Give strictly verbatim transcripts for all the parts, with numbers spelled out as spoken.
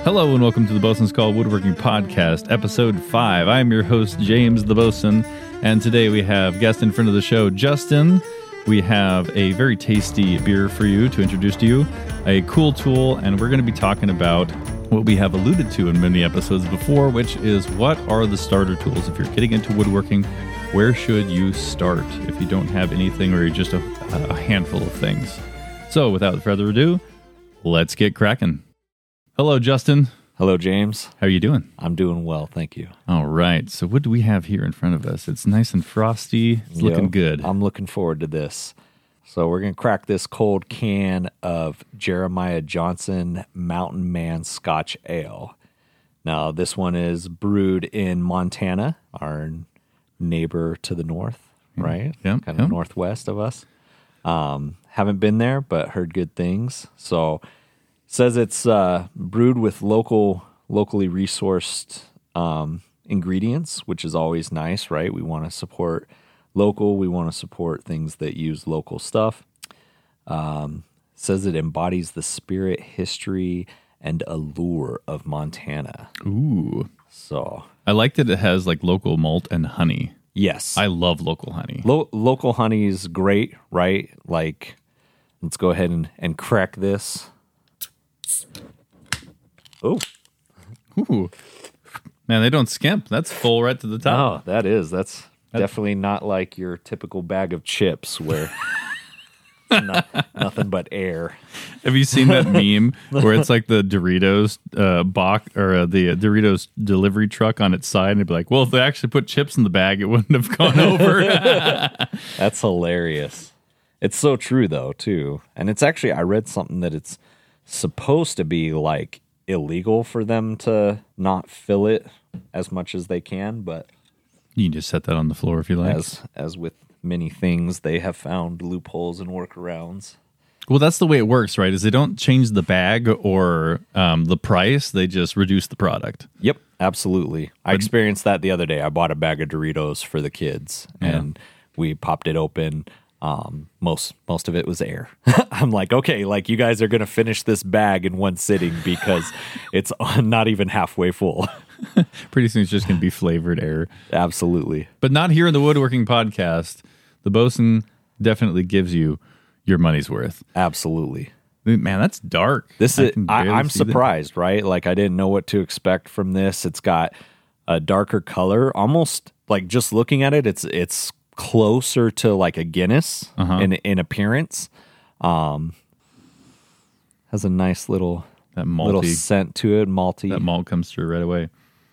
Hello and welcome to the Bosun's Call Woodworking Podcast, Episode five. I'm your host, James the Bosun, and today we have guest in front of the show, Justin. We have a very tasty beer for you to introduce to you, a cool tool, and we're going to be talking about what we have alluded to in many episodes before, which is what are the starter tools? If you're getting into woodworking, where should you start if you don't have anything or you're just a, a handful of things? So without further ado, let's get cracking. Hello, Justin. Hello, James. How are you doing? I'm doing well, thank you. All right. So what do we have here in front of us? It's nice and frosty. It's looking Yep, good. I'm looking forward to this. So we're going to crack this cold can of Jeremiah Johnson Mountain Man Scotch Ale. Now, this one is brewed in Montana, our neighbor to the north, right? Yeah, kind yeah. of northwest of us. Um, haven't been there, but heard good things. So says it's uh, brewed with local, locally resourced um, ingredients, which is always nice, right? We want to support local. We want to support things that use local stuff. Um, says it embodies the spirit, history, and allure of Montana. Ooh. So, I like that it has like local malt and honey. yes. I love local honey. Lo- local honey is great, right? Like, let's go ahead and, and crack this. Oh, Ooh. Man, they don't skimp. That's full right to the top. oh, that is. That's definitely not like your typical bag of chips where no, nothing but air. Have you seen that meme where it's like the Doritos uh, box or uh, the Doritos delivery truck on its side, and it'd be like, well, if they actually put chips in the bag, it wouldn't have gone over. That's hilarious. It's so true, though, too. And it's actually, I read something that it's supposed to be like illegal for them to not fill it as much as they can, but You can just set that on the floor if you like. as as with many things, they have found loopholes and workarounds. Well, that's the way it works, right? Is they don't change the bag or um, the price; they just reduce the product. Yep, absolutely. I experienced that the other day. I bought a bag of Doritos for the kids, and we popped it open. Um, most most of it was air. I'm like, okay, like you guys are gonna finish this bag in one sitting because it's not even halfway full. Pretty soon, it's just going to be flavored air. Absolutely. But not here in the Woodworking Podcast. The Bosun definitely gives you your money's worth. Absolutely. Man, that's dark. This I is can I, barely I'm see that. surprised, right? Like I didn't know what to expect from this. It's got a darker color, almost like just looking at it, it's it's closer to like a Guinness Uh-huh. in in appearance. Um, has a nice little That little malty, scent to it, malty. that malt comes through right away.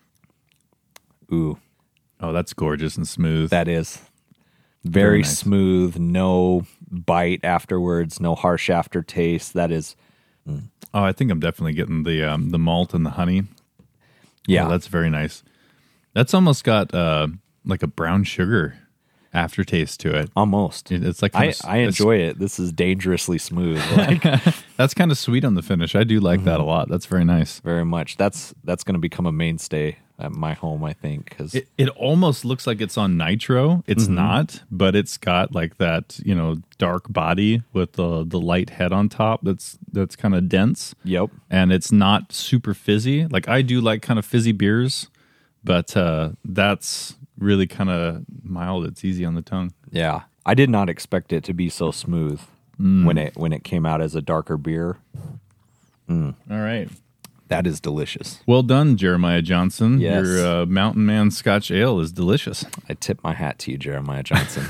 Ooh, Oh, that's gorgeous and smooth. that is Very very nice. smooth. No bite afterwards. No harsh aftertaste. That is, oh, I think I'm definitely getting the um, the malt and the honey. yeah. Oh, that's very nice. That's almost got uh, like a brown sugar aftertaste to it. Almost. It- It's like I, kinda, I enjoy it. This is dangerously smooth. Like, that's kind of sweet on the finish. I do like that a lot. That's very nice. very much. That's that's going to become a mainstay at my home, I think. Because It, it almost looks like it's on nitro. It's Mm-hmm. not, but it's got like that, you know, dark body with the the light head on top. That's that's kind of dense, yep, and it's not super fizzy. Like I do like kind of fizzy beers, but uh, that's really kind of mild. It's easy on the tongue. yeah. I did not expect it to be so smooth Mm. when it when it came out as a darker beer. All right. That is delicious. Well done, Jeremiah Johnson. Yes. Your uh, Mountain Man Scotch Ale is delicious. I tip my hat to you, Jeremiah Johnson.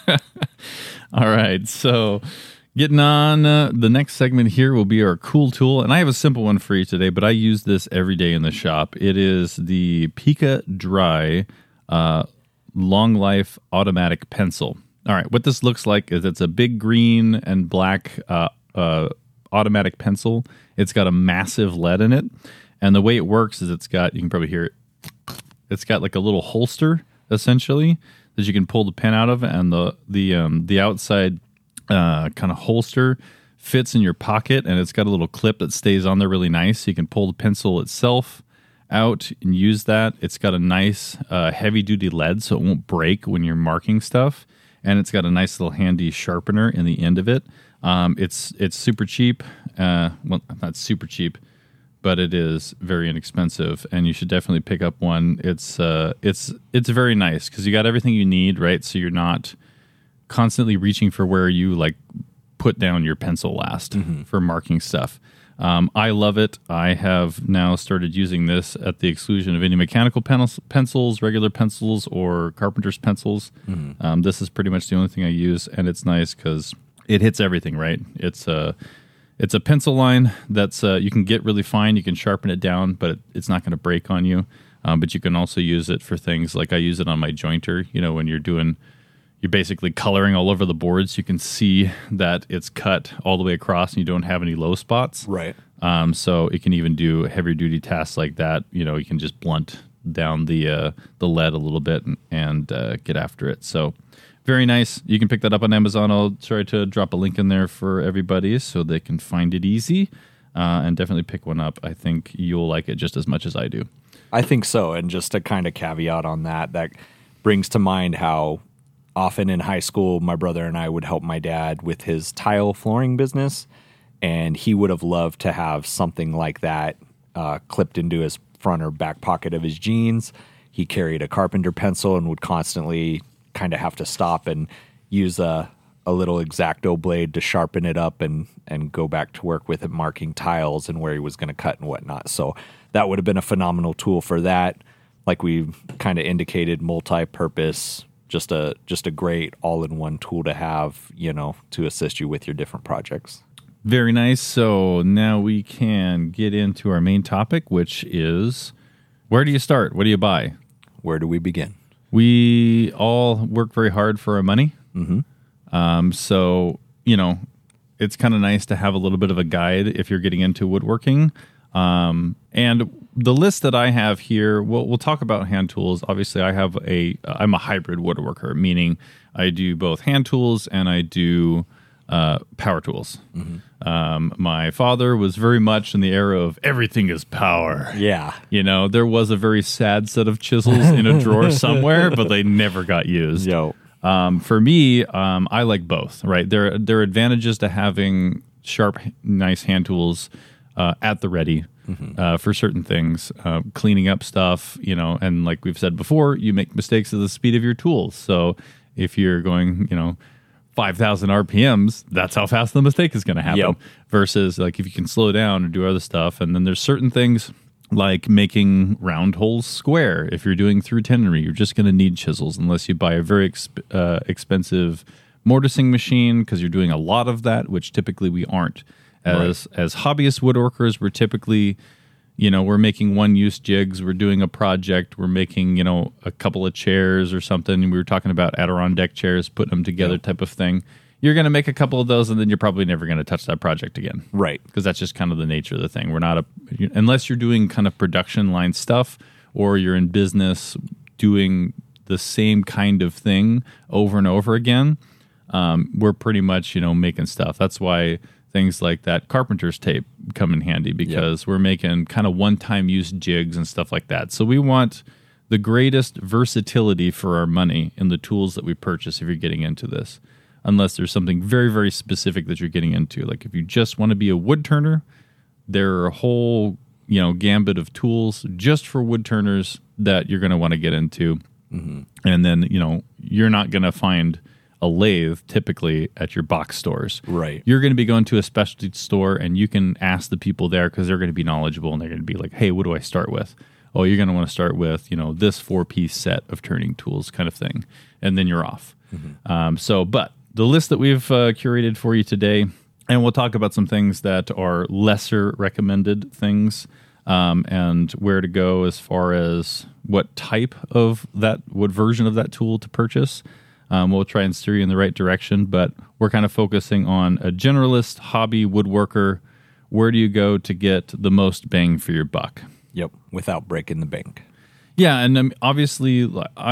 All right. So, getting on, uh, the next segment here will be our cool tool. And I have a simple one for you today, but I use this every day in the shop. It is the Pika Dry uh, Long Life Automatic Pencil. All right. What this looks like is it's a big green and black uh, uh, automatic pencil. It's got a massive lead in it. And the way it works is it's got, you can probably hear it, it's got like a little holster, essentially, that you can pull the pen out of, and the the um, the outside uh, kind of holster fits in your pocket, and it's got a little clip that stays on there really nice. So you can pull the pencil itself out and use that. It's got a nice uh, heavy-duty lead, so it won't break when you're marking stuff, and it's got a nice little handy sharpener in the end of it. Um, it's it's super cheap. Uh, well, not super cheap, but it is very inexpensive, and you should definitely pick up one. It's uh, it's it's very nice because you got everything you need, right? So you're not constantly reaching for where you like put down your pencil last mm-hmm. for marking stuff. Um, I love it. I have now started using this at the exclusion of any mechanical pen- pencils, regular pencils, or carpenter's pencils. Mm-hmm. Um, this is pretty much the only thing I use, and it's nice because it hits everything, right? It's a it's a pencil line that's uh, you can get really fine. You can sharpen it down, but it, it's not going to break on you. Um, but you can also use it for things like I use it on my jointer. You know, when you're doing You're basically coloring all over the boards. You can see that it's cut all the way across and you don't have any low spots. Right. Um, so it can even do heavier duty tasks like that. You know, you can just blunt down the uh, the lead a little bit and, and uh, get after it. So very nice. You can pick that up on Amazon. I'll try to drop a link in there for everybody so they can find it easy. Uh, and definitely pick one up. I think you'll like it just as much as I do. I think so. And just a kind of caveat on that, that brings to mind how often in high school, my brother and I would help my dad with his tile flooring business, and he would have loved to have something like that uh, clipped into his front or back pocket of his jeans. He carried a carpenter pencil and would constantly kind of have to stop and use a, a little X-Acto blade to sharpen it up and, and go back to work with it, marking tiles and where he was going to cut and whatnot. So that would have been a phenomenal tool for that. Like we kind of indicated, multi-purpose. Just a just a great all-in-one tool to have, you know, to assist you with your different projects. Very nice. So now we can get into our main topic, which is where do you start? What do you buy? Where do we begin? We all work very hard for our money. Mm-hmm. Um, so, you know, it's kind of nice to have a little bit of a guide if you're getting into woodworking. Um, and the list that I have here, we'll, we'll talk about hand tools. Obviously, I have a, I'm a hybrid woodworker, meaning I do both hand tools and I do uh, power tools. Mm-hmm. Um, my father was very much in the era of everything is power. Yeah. You know, there was a very sad set of chisels in a drawer somewhere, but they never got used. Yo. Um, for me, um, I like both, right? There, there are advantages to having sharp, nice hand tools Uh, at the ready mm-hmm. uh, for certain things, uh, cleaning up stuff, you know, and like we've said before, you make mistakes at the speed of your tools. So if you're going, you know, five thousand R P Ms, that's how fast the mistake is going to happen. Yep. Versus like if you can slow down or do other stuff. And then there's certain things like making round holes square. If you're doing through tenory, you're just going to need chisels unless you buy a very exp- uh, expensive mortising machine because you're doing a lot of that, which typically we aren't. As right. as hobbyist woodworkers, we're typically, you know, we're making one-use jigs. We're doing a project. We're making, you know, a couple of chairs or something. We were talking about Adirondack chairs, putting them together yep. type of thing. You're going to make a couple of those, and then you're probably never going to touch that project again. Right. Because that's just kind of the nature of the thing. We're not a, unless you're doing kind of production line stuff or you're in business doing the same kind of thing over and over again, um, we're pretty much, you know, making stuff. That's why things like that carpenter's tape come in handy because yep. we're making kind of one-time use jigs and stuff like that. So we want the greatest versatility for our money in the tools that we purchase if you're getting into this, unless there's something very, very specific that you're getting into. Like if you just want to be a wood turner, there are a whole, you know, gambit of tools just for wood turners that you're going to want to get into. Mm-hmm. And then, you know, you're not going to find a lathe typically at your box stores. Right. You're going to be going to a specialty store and you can ask the people there because they're going to be knowledgeable and they're going to be like, hey, what do I start with? Oh, you're going to want to start with, you know, this four-piece set of turning tools kind of thing. And then you're off. Mm-hmm. Um, so, but the list that we've uh, curated for you today, and we'll talk about some things that are lesser recommended things um, and where to go as far as what type of that, what version of that tool to purchase. Um, we'll try and steer you in the right direction, but we're kind of focusing on a generalist hobby woodworker. Where do you go to get the most bang for your buck? Yep, without breaking the bank. Yeah, and um, obviously,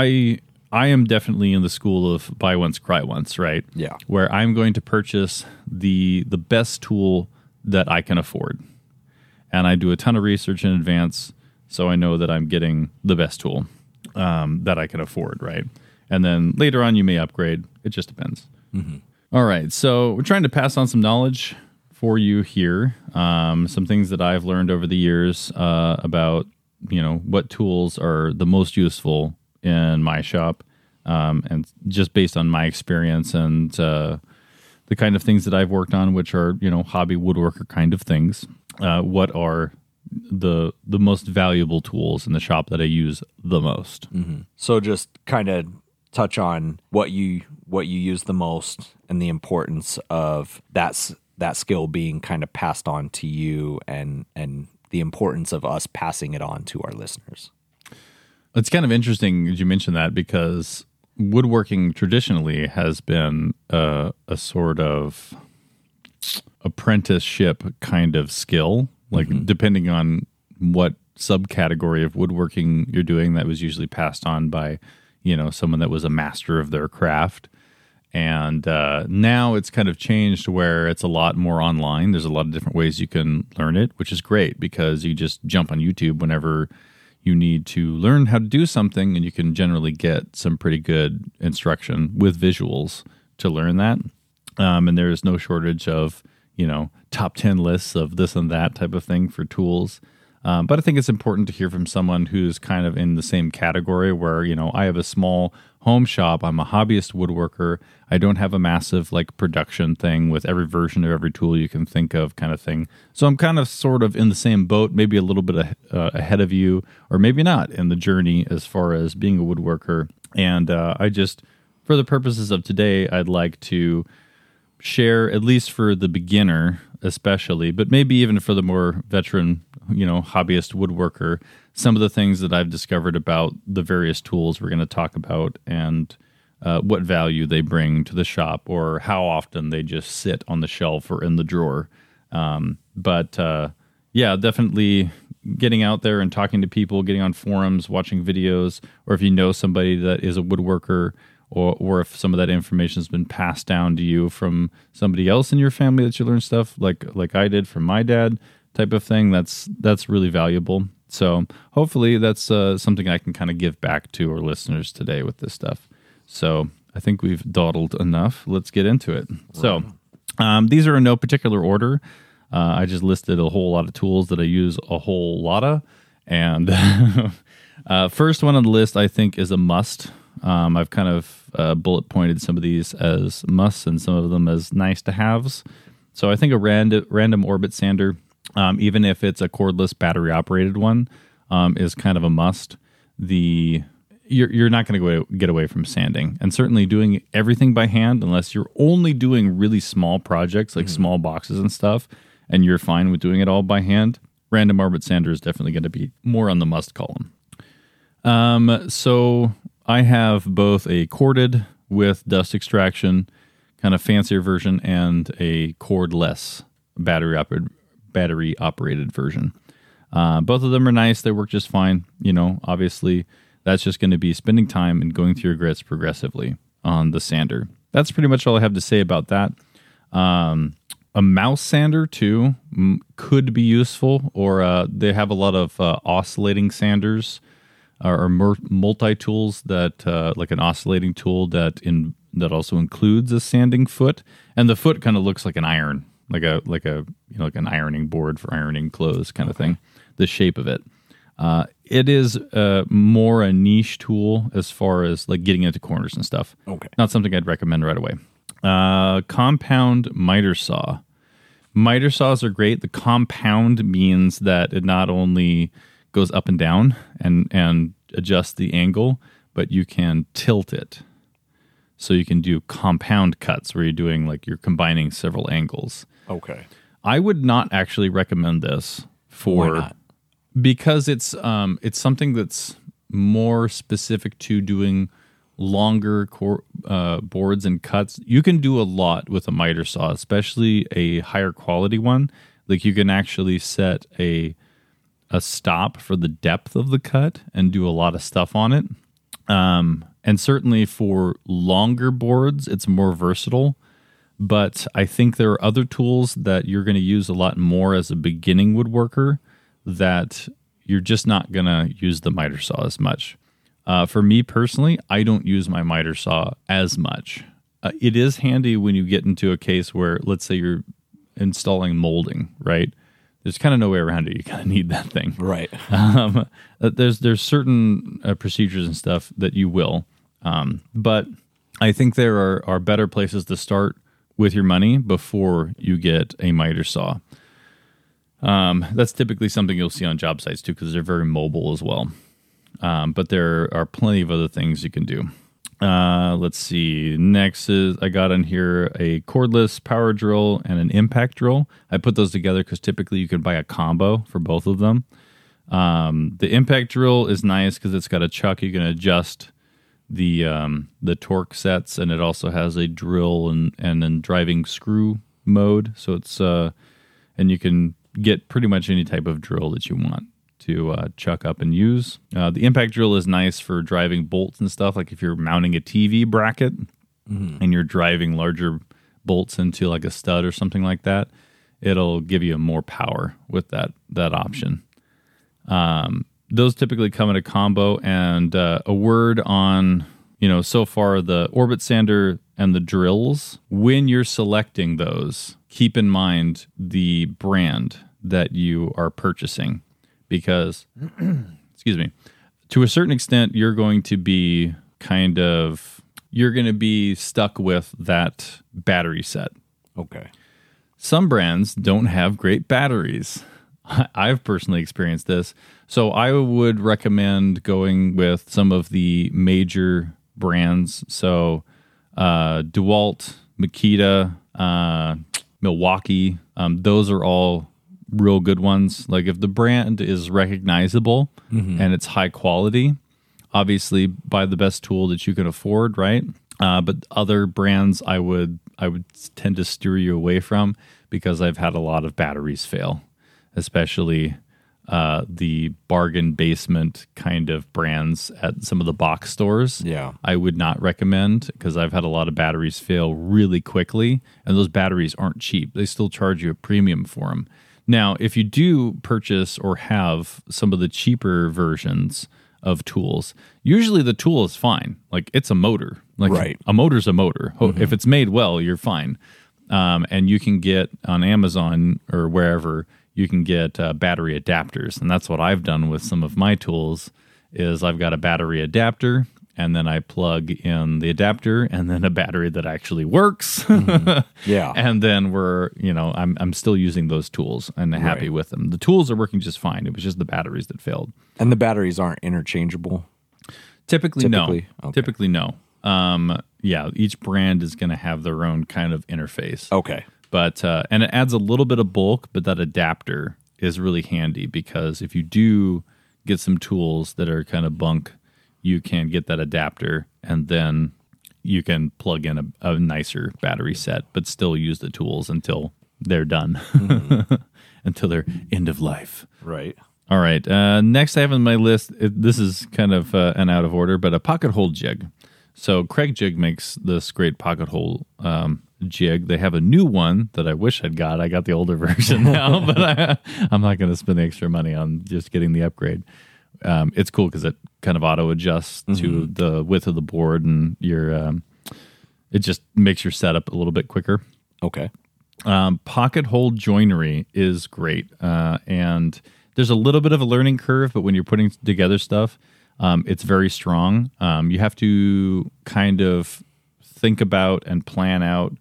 I I am definitely in the school of buy once, cry once, right? Yeah. Where I'm going to purchase the the best tool that I can afford. And I do a ton of research in advance, so I know that I'm getting the best tool um, that I can afford, right? And then later on, you may upgrade. It just depends. Mm-hmm. All right. So we're trying to pass on some knowledge for you here. Um, some things that I've learned over the years uh, about, you know, what tools are the most useful in my shop, um, and just based on my experience and uh, the kind of things that I've worked on, which are, you know, hobby woodworker kind of things. Uh, what are the the most valuable tools in the shop that I use the most? Mm-hmm. So just kind of touch on what you what you use the most and the importance of that that skill being kind of passed on to you, and and the importance of us passing it on to our listeners. It's kind of interesting that you mentioned that, because woodworking traditionally has been a, a sort of apprenticeship kind of skill. Like, mm-hmm. depending on what subcategory of woodworking you're doing, that was usually passed on by, you know, someone that was a master of their craft. And uh, now it's kind of changed where it's a lot more online. There's a lot of different ways you can learn it, which is great, because you just jump on YouTube whenever you need to learn how to do something, and you can generally get some pretty good instruction with visuals to learn that. Um, and there's no shortage of, you know, top ten lists of this and that type of thing for tools. Um, but I think it's important to hear from someone who's kind of in the same category where, you know, I have a small home shop. I'm a hobbyist woodworker. I don't have a massive like production thing with every version of every tool you can think of kind of thing. So I'm kind of sort of in the same boat, maybe a little bit a, uh, ahead of you, or maybe not in the journey as far as being a woodworker. And uh, I just, for the purposes of today, I'd like to share, at least for the beginner especially, but maybe even for the more veteran, you know, hobbyist woodworker, some of the things that I've discovered about the various tools we're going to talk about, and uh, what value they bring to the shop, or how often they just sit on the shelf or in the drawer. Um, but uh, yeah, definitely getting out there and talking to people, getting on forums, watching videos, or if you know somebody that is a woodworker, or or if some of that information has been passed down to you from somebody else in your family that you learn stuff like like I did from my dad, type of thing, that's that's really valuable. So hopefully that's uh, something I can kind of give back to our listeners today with this stuff. So I think we've dawdled enough. Let's get into it. Right. So um, these are in no particular order. Uh, I just listed a whole lot of tools that I use a whole lot of. And uh, first one on the list I think is a must. Um, I've kind of uh, bullet pointed some of these as musts and some of them as nice to haves. So I think a random random orbit sander, um, even if it's a cordless battery operated one, um, is kind of a must. The you're you're not going to get away from sanding, and certainly doing everything by hand, unless you're only doing really small projects like mm-hmm. small boxes and stuff, and you're fine with doing it all by hand. Random orbit sander is definitely going to be more on the must column. Um, so. I have both a corded with dust extraction, kind of fancier version, and a cordless battery operated battery operated version. Uh, both of them are nice; they work just fine. You know, obviously, that's just going to be spending time and going through your grits progressively on the sander. That's pretty much all I have to say about that. Um, a mouse sander too m- could be useful, or uh, they have a lot of uh, oscillating sanders. Or multi-tools that, uh, like an oscillating tool that in that also includes a sanding foot, and the foot kind of looks like an iron, like a like a you know like an ironing board for ironing clothes, kind okay. of thing. The shape of it, uh, it is uh, more a niche tool as far as like getting into corners and stuff. Okay, not something I'd recommend right away. Uh, compound miter saw. Miter saws are great. The compound means that it not only goes up and down and and adjust the angle, but you can tilt it. So you can do compound cuts where you're doing like you're combining several angles. Okay. I would not actually recommend this for Why not? Because it's um it's something that's more specific to doing longer cor- uh, boards and cuts. You can do a lot with a miter saw, especially a higher quality one. Like you can actually set a a stop for the depth of the cut and do a lot of stuff on it. Um, and certainly for longer boards, it's more versatile. But I think there are other tools that you're going to use a lot more as a beginning woodworker that you're just not going to use the miter saw as much. Uh, for me personally, I don't use my miter saw as much. Uh, it is handy when you get into a case where, let's say you're installing molding, right? There's kind of no way around it. You kind of need that thing. Right. Um, there's there's certain uh, procedures and stuff that you will. Um, but I think there are, are better places to start with your money before you get a miter saw. Um, that's typically something you'll see on job sites too, because they're very mobile as well. Um, but there are plenty of other things you can do. Uh, let's see. Next is I got on here a cordless power drill and an impact drill. I put those together because typically you can buy a combo for both of them. Um, the impact drill is nice because it's got a chuck. You can adjust the um, the torque sets, and it also has a drill and and then driving screw mode. So it's uh, and you can get pretty much any type of drill that you want to uh, chuck up and use. Uh, the impact drill is nice for driving bolts and stuff. Like if you're mounting a T V bracket mm-hmm. and you're driving larger bolts into like a stud or something like that, it'll give you more power with that that option. Um, those typically come in a combo. And uh, a word on, you know, so far the Orbit Sander and the drills, when you're selecting those, keep in mind the brand that you are purchasing. Because, excuse me, to a certain extent, you're going to be kind of, you're going to be stuck with that battery set. Okay. Some brands don't have great batteries. I've personally experienced this. So I would recommend going with some of the major brands. So uh, DeWalt, Makita, uh, Milwaukee, um, those are all real good ones. Like if the brand is recognizable mm-hmm. and it's high quality, obviously buy the best tool that you can afford, right? Uh, but other brands I would I would tend to steer you away from because I've had a lot of batteries fail, especially uh, the bargain basement kind of brands at some of the box stores. Yeah, I would not recommend because I've had a lot of batteries fail really quickly, and those batteries aren't cheap. They still charge you a premium for them. Now, if you do purchase or have some of the cheaper versions of tools, usually the tool is fine. Like it's a motor. Like right. a motor's a motor. Mm-hmm. If it's made well, you're fine. Um, and you can get on Amazon or wherever, you can get uh, battery adapters. And that's what I've done with some of my tools is I've got a battery adapter, and then I plug in the adapter and then a battery that actually works. Mm-hmm. Yeah. And then we're, you know, I'm I'm still using those tools and happy right. with them. The tools are working just fine. It was just the batteries that failed. And the batteries aren't interchangeable? Typically, Typically? no. Okay. Typically, no. Um, yeah, each brand is going to have their own kind of interface. Okay. But, uh, and it adds a little bit of bulk, but that adapter is really handy because if you do get some tools that are kind of bunk, you can get that adapter and then you can plug in a, a nicer battery set, but still use the tools until they're done, mm-hmm. until they're end of life. Right. All right. Uh, next I have on my list, it, this is kind of uh, an out of order, but a pocket hole jig. So Craig Jig makes this great pocket hole um, jig. They have a new one that I wish I'd got. I got the older version now, but I, I'm not going to spend the extra money on just getting the upgrade. Um, it's cool because it kind of auto adjusts mm-hmm. to the width of the board, and your um, it just makes your setup a little bit quicker. Okay. Um, pocket hole joinery is great, uh, and there's a little bit of a learning curve, but when you're putting together stuff, um, it's very strong. Um, you have to kind of think about and plan out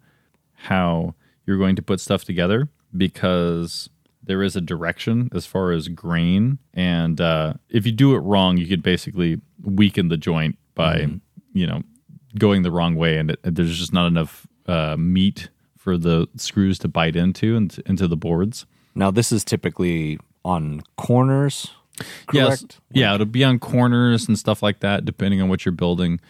how you're going to put stuff together because there is a direction as far as grain. And uh, if you do it wrong, you could basically weaken the joint by, mm-hmm. you know, going the wrong way. And it, there's just not enough uh, meat for the screws to bite into and into the boards. Now, this is typically on corners, correct? Yes. Yeah, it'll be on corners and stuff like that, depending on what you're building.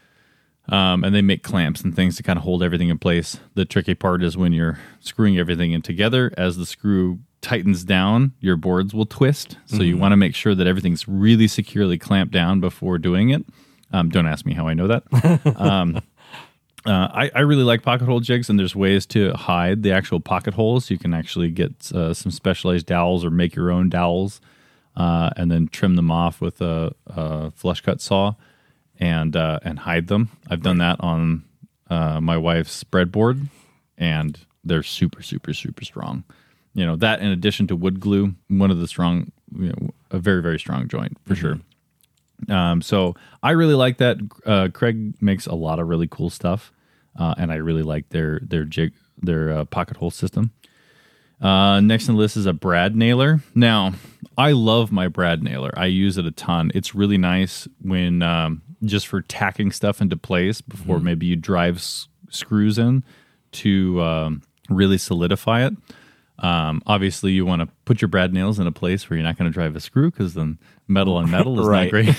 Um, and they make clamps and things to kind of hold everything in place. The tricky part is when you're screwing everything in together, as the screw tightens down, your boards will twist. So mm-hmm. you want to make sure that everything's really securely clamped down before doing it. Um, don't ask me how I know that. um, uh, I, I really like pocket hole jigs, and there's ways to hide the actual pocket holes. You can actually get uh, some specialized dowels or make your own dowels uh, and then trim them off with a, a flush cut saw. And uh, and hide them. I've done that on uh, my wife's breadboard, and they're super, super, super strong. You know, that in addition to wood glue, one of the strong, you know, a very, very strong joint for mm-hmm. sure. Um, so I really like that. Uh, Craig makes a lot of really cool stuff, uh, and I really like their their jig their uh, pocket hole system. Uh, next on the list is a brad nailer. Now, I love my brad nailer. I use it a ton. It's really nice when um, just for tacking stuff into place before mm-hmm. maybe you drive s- screws in to um, really solidify it. Um, obviously, you want to put your brad nails in a place where you're not going to drive a screw because then metal on metal is not great.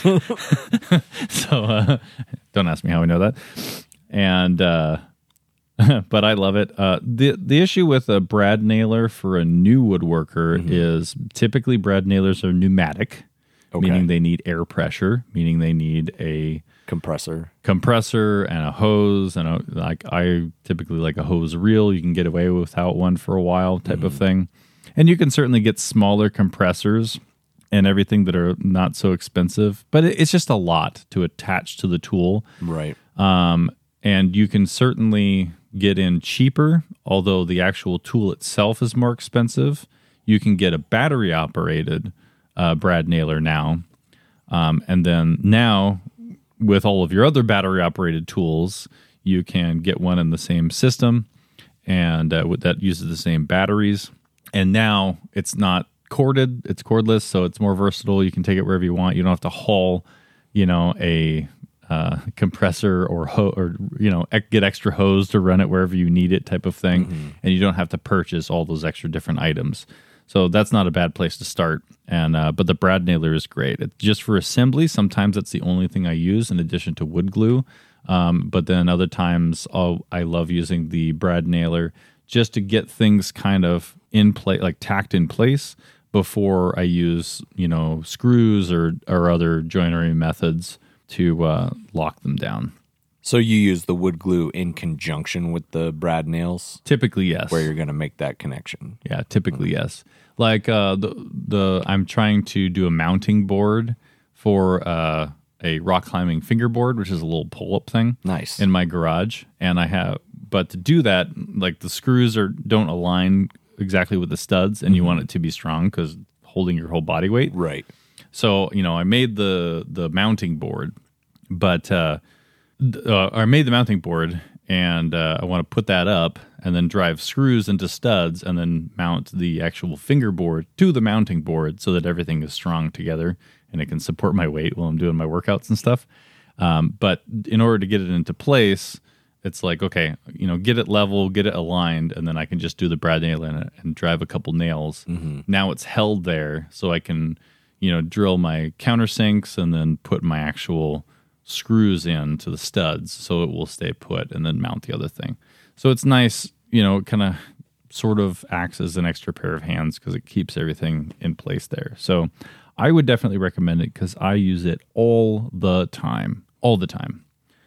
so uh, don't ask me how I know that. And uh, but I love it. Uh, the the issue with a brad nailer for a new woodworker mm-hmm. is typically brad nailers are pneumatic, okay. meaning they need air pressure, meaning they need a compressor, compressor, and a hose, and a, like I typically like a hose reel. You can get away without one for a while, type mm-hmm. of thing. And you can certainly get smaller compressors and everything that are not so expensive, but it, it's just a lot to attach to the tool, right? Um, and you can certainly get in cheaper, although the actual tool itself is more expensive. You can get a battery operated uh, brad nailer now, um, and then now. With all of your other battery-operated tools, you can get one in the same system, and uh, that uses the same batteries. And now it's not corded; it's cordless, so it's more versatile. You can take it wherever you want. You don't have to haul, you know, a uh, compressor or ho- or you know, ec- get extra hose to run it wherever you need it, type of thing. Mm-hmm. And you don't have to purchase all those extra different items. So that's not a bad place to start. And uh, but the brad nailer is great. It's just for assembly. Sometimes that's the only thing I use in addition to wood glue. Um, but then other times I'll, I love using the brad nailer just to get things kind of in place, like tacked in place before I use, you know, screws or, or other joinery methods to uh, lock them down. So you use the wood glue in conjunction with the brad nails? Typically, yes. Where you're going to make that connection. Yeah, typically, mm-hmm. yes. Like uh, the the I'm trying to do a mounting board for uh, a rock climbing fingerboard, which is a little pull up thing. Nice. In my garage, and I have, but to do that, like the screws are don't align exactly with the studs, and mm-hmm. you want it to be strong because holding your whole body weight. Right. So you know, I made the the mounting board, but. Uh, Uh, I made the mounting board, and uh, I want to put that up and then drive screws into studs and then mount the actual fingerboard to the mounting board so that everything is strong together and it can support my weight while I'm doing my workouts and stuff. Um, but in order to get it into place, it's like, okay, you know, get it level, get it aligned, and then I can just do the brad nail in it and drive a couple nails. Mm-hmm. Now it's held there so I can, you know, drill my countersinks and then put my actual screws in to the studs so it will stay put and then mount the other thing. So it's nice, you know, it kind of sort of acts as an extra pair of hands because it keeps everything in place there. So I would definitely recommend it because I use it all the time, all the time.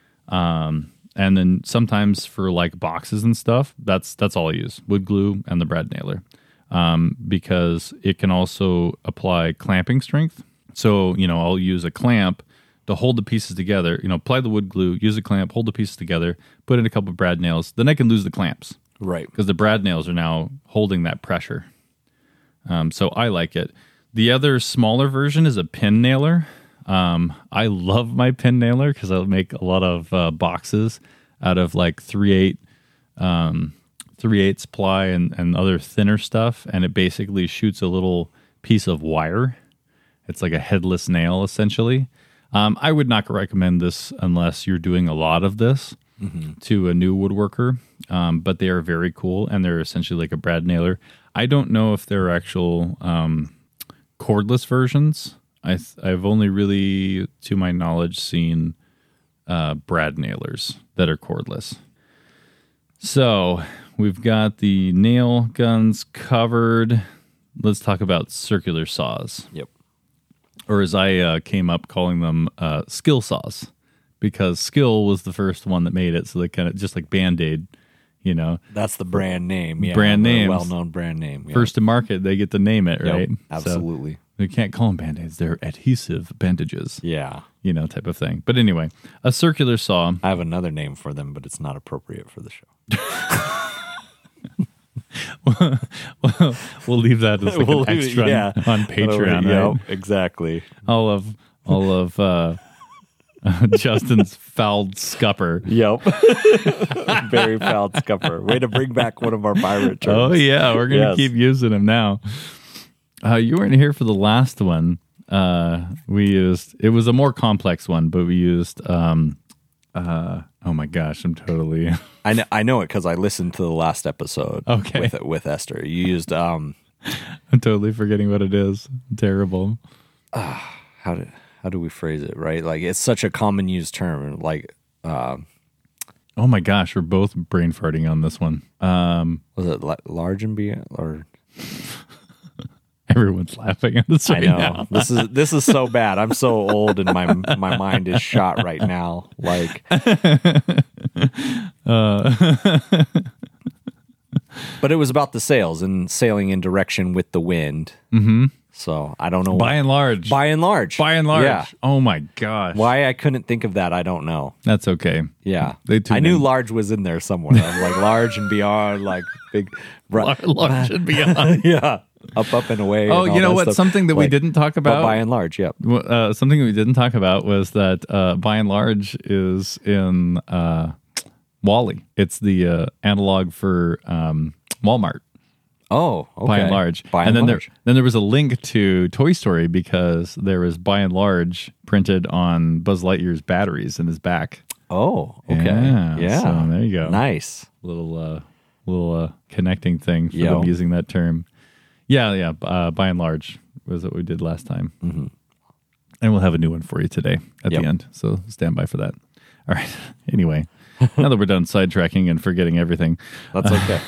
Um, and then sometimes for like boxes and stuff, that's that's all I use, wood glue and the brad nailer, um, because it can also apply clamping strength. So, you know, I'll use a clamp to hold the pieces together, you know, apply the wood glue, use a clamp, hold the pieces together, put in a couple of brad nails. Then I can lose the clamps. Right. Because the brad nails are now holding that pressure. Um, so I like it. The other smaller version is a pin nailer. Um, I love my pin nailer because I make a lot of uh, boxes out of like three eight, um, three eighths ply and, and other thinner stuff. And it basically shoots a little piece of wire. It's like a headless nail, essentially. Um, I would not recommend this unless you're doing a lot of this mm-hmm. to a new woodworker, um, but they are very cool, and they're essentially like a brad nailer. I don't know if they're actual um, cordless versions. I th- I've only really, to my knowledge, seen uh, brad nailers that are cordless. So we've got the nail guns covered. Let's talk about circular saws. Yep. Or as I uh, came up calling them, uh, skill saws, because Skill was the first one that made it. So they kind of just like Band-Aid, you know. That's the brand name. Yeah, brand name, well-known brand name. Yeah. First to market, they get to name it, yep, right? Absolutely. So they can't call them Band-Aids; they're adhesive bandages. Yeah, you know, type of thing. But anyway, a circular saw. I have another name for them, but it's not appropriate for the show. we'll, we'll leave that as like We'll an leave it- extra yeah. on Patreon. Right? Yep, exactly. All of all of uh, Justin's fouled scupper. Yep. Very foul scupper. Way to bring back one of our pirate terms. Oh yeah, we're gonna Yes. keep using them now. Uh, you weren't here for the last one. Uh, we used it was a more complex one, but we used. Um, uh, oh my gosh, I'm totally. I know, I know it because I listened to the last episode. Okay. With with Esther, you used um, I'm totally forgetting what it is. Terrible. how do how do we phrase it? Right, like it's such a common used term. Like, uh, Oh my gosh, we're both brain farting on this one. Um, was it la- large and beyond or? everyone's laughing at this I right know now. this is this is so bad. I'm so old, and my my mind is shot right now. Like, Uh, but it was about the sails and sailing in direction with the wind. mm-hmm. So I don't know. By and large, by and large, by and large. Yeah. Oh my gosh. Why I couldn't think of that, I don't know. That's okay. Yeah, They tuned I knew in. large was in there somewhere. I'm like large and beyond, like big, Lar- large and beyond. yeah, up, up and away. Oh, and all you know that what? stuff. Something that we Like, didn't talk but about. by and large, yep. Well, uh, something we didn't talk about was that uh, by and large is in uh, Wally. It's the uh, analog for um, Walmart. Oh, okay. By and large, By and and then large. there then there was a link to Toy Story because there was by and large printed on Buzz Lightyear's batteries in his back. Oh, okay. Yeah, Yeah. so there you go. Nice. Little uh, little uh, connecting thing for Yo. them using that term. Yeah, yeah. Uh, by and large was what we did last time, Mm-hmm. and we'll have a new one for you today at Yep. the end. So stand by for that. All right. Anyway, now that we're done sidetracking and forgetting everything, That's okay.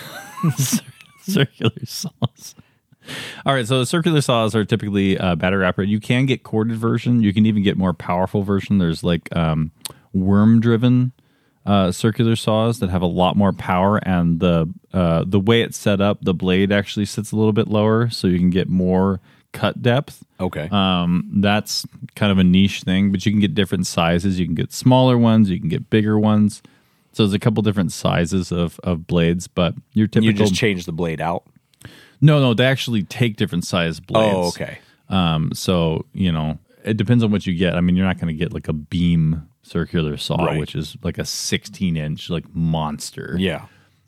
circular saws. All right, so the circular saws are typically uh, battery operated. You can get corded version. You can even get more powerful version. There's like um, worm driven uh, circular saws that have a lot more power, and the uh, the way it's set up, the blade actually sits a little bit lower, so you can get more cut depth. Okay. Um, that's kind of a niche thing, but you can get different sizes. You can get smaller ones. You can get bigger ones. So there's a couple different sizes of, of blades, but your typical. You just change the blade out. No, no, they actually take different size blades. Oh, okay. Um, so you know, it depends on what you get. I mean, you're not going to get like a beam circular saw, Right. which is like a sixteen inch like monster. Yeah.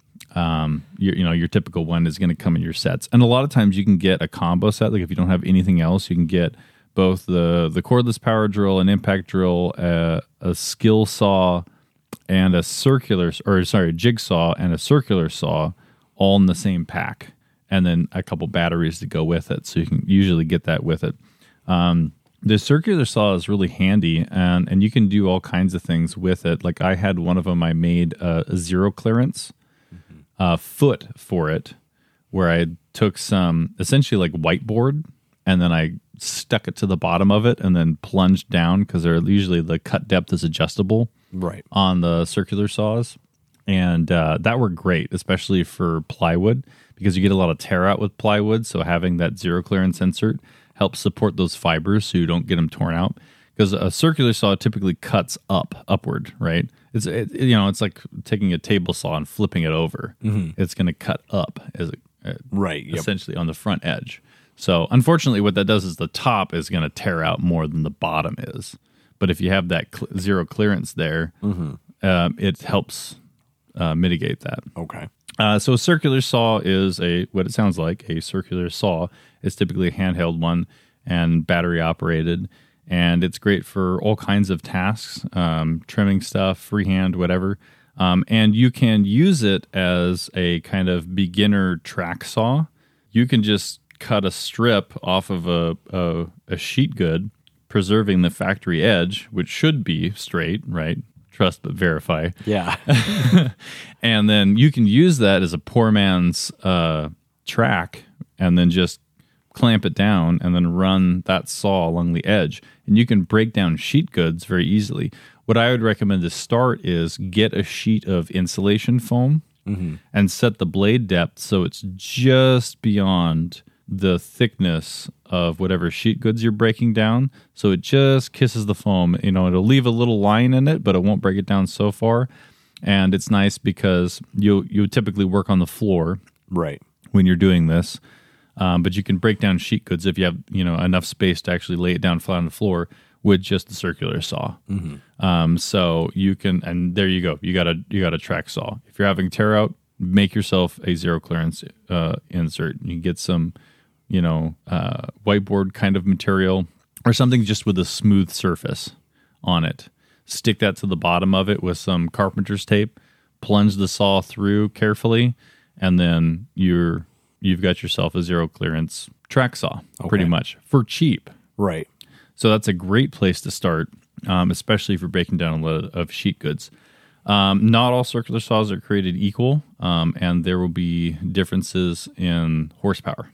Um, your, you know, your typical one is going to come in your sets, and a lot of times you can get a combo set. Like if you don't have anything else, you can get both the the cordless power drill, an impact drill, uh, a skill saw, and a circular, or sorry, a jigsaw and a circular saw, all in the same pack, and then a couple batteries to go with it. So you can usually get that with it. Um, the circular saw is really handy, and and you can do all kinds of things with it. Like I had one of them, I made a, a zero clearance uh, foot for it, where I took some essentially like whiteboard, and then I stuck it to the bottom of it, and then plunged down because they're usually the cut depth is adjustable Right. on the circular saws, and uh, that worked great, especially for plywood because you get a lot of tear out with plywood. So having that zero clearance insert helps support those fibers so you don't get them torn out. Because a circular saw typically cuts up, upward, right? It's it, you know it's like taking a table saw and flipping it over. Mm-hmm. It's going to cut up as a, uh, Right. Yep. essentially on the front edge. So unfortunately, what that does is the top is going to tear out more than the bottom is. But if you have that cl- zero clearance there, Mm-hmm. um, it helps uh, mitigate that. Okay. Uh, so a circular saw is a what it sounds like a circular saw. It's typically a handheld one and battery operated, and it's great for all kinds of tasks, um, trimming stuff, freehand, whatever. Um, and you can use it as a kind of beginner track saw. You can just cut a strip off of a, a, a sheet good, preserving the factory edge, which should be straight, right? Trust but verify. Yeah. And then you can use that as a poor man's uh, track and then just clamp it down and then run that saw along the edge. And you can break down sheet goods very easily. What I would recommend to start is get a sheet of insulation foam Mm-hmm. and set the blade depth so it's just beyond the thickness of whatever sheet goods you're breaking down. So it just kisses the foam. You know, it'll leave a little line in it, but it won't break it down so far. And it's nice because you you typically work on the floor Right. when you're doing this. Um, but you can break down sheet goods if you have, you know, enough space to actually lay it down flat on the floor with just the circular saw. Mm-hmm. Um, so you can, and there you go. You got a you got a track saw. If you're having tear out, make yourself a zero clearance uh, insert. You can get some, you know, uh, whiteboard kind of material or something just with a smooth surface on it. Stick that to the bottom of it with some carpenter's tape. Plunge the saw through carefully, and then you're you've got yourself a zero clearance track saw, okay. pretty much for cheap. Right. So that's a great place to start, um, especially if you're breaking down a lot of sheet goods. Um, not all circular saws are created equal, um, and there will be differences in horsepower.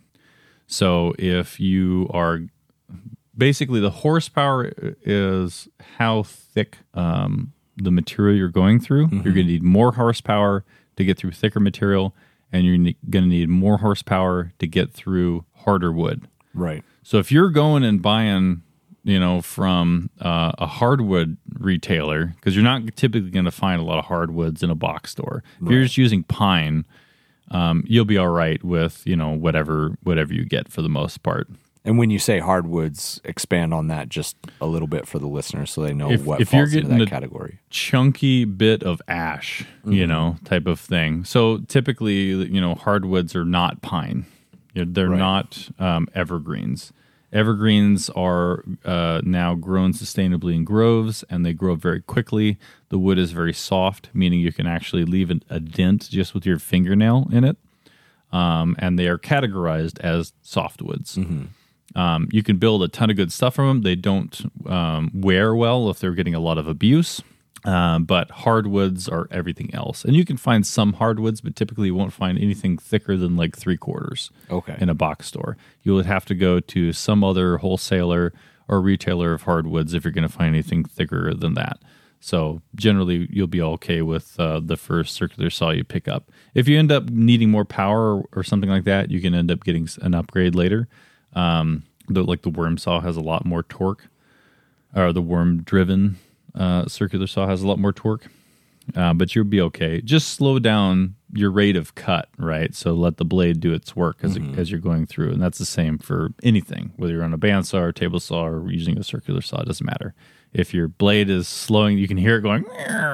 So if you are basically the horsepower is how thick um, the material you're going through. Mm-hmm. You're going to need more horsepower to get through thicker material, and you're ne- going to need more horsepower to get through harder wood. Right. So if you're going and buying, you know, from uh, a hardwood retailer, because you're not typically going to find a lot of hardwoods in a box store. If right. you're just using pine, um, you'll be all right with, you know, whatever whatever you get for the most part. And when you say hardwoods, expand on that just a little bit for the listeners so they know if, what if falls you're getting into that a category. Chunky bit of ash, mm-hmm. you know, type of thing. So typically, you know, hardwoods are not pine. They're right. not um, evergreens. Evergreens are uh, now grown sustainably in groves, and they grow very quickly. The wood is very soft, meaning you can actually leave a dent just with your fingernail in it. Um, and they are categorized as softwoods. Mm-hmm. Um, you can build a ton of good stuff from them. They don't um, wear well if they're getting a lot of abuse, um, but hardwoods are everything else. And you can find some hardwoods, but typically you won't find anything thicker than like three quarters okay. in a box store. You would have to go to some other wholesaler or retailer of hardwoods if you're going to find anything thicker than that. So generally, you'll be okay with uh, the first circular saw you pick up. If you end up needing more power or, or something like that, you can end up getting an upgrade later. Um, the, like the worm saw has a lot more torque, or the worm-driven uh, circular saw has a lot more torque, uh, but you'll be okay. Just slow down your rate of cut, right? So let the blade do its work as mm-hmm. it, as you're going through, and that's the same for anything, whether you're on a bandsaw or table saw or using a circular saw. It doesn't matter. If your blade is slowing, you can hear it going.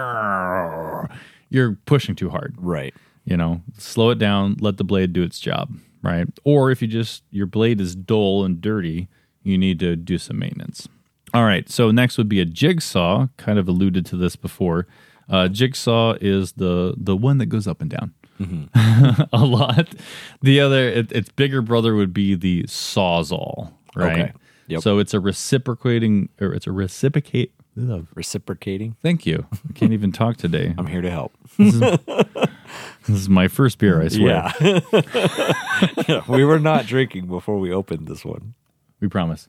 You're pushing too hard, right? You know, slow it down. Let the blade do its job. Right. Or if you just, your blade is dull and dirty, you need to do some maintenance. All right. So next would be a jigsaw. Kind of alluded to this before. Uh, jigsaw is the the one that goes up and down mm-hmm. a lot. The other, it, its bigger brother would be the sawzall. Right. Okay. Yep. So it's a reciprocating, or it's a reciprocate. Ugh. Reciprocating. Thank you. I can't even talk today. I'm here to help. This is, this is my first beer, I swear. Yeah. We were not drinking before we opened this one. We promise.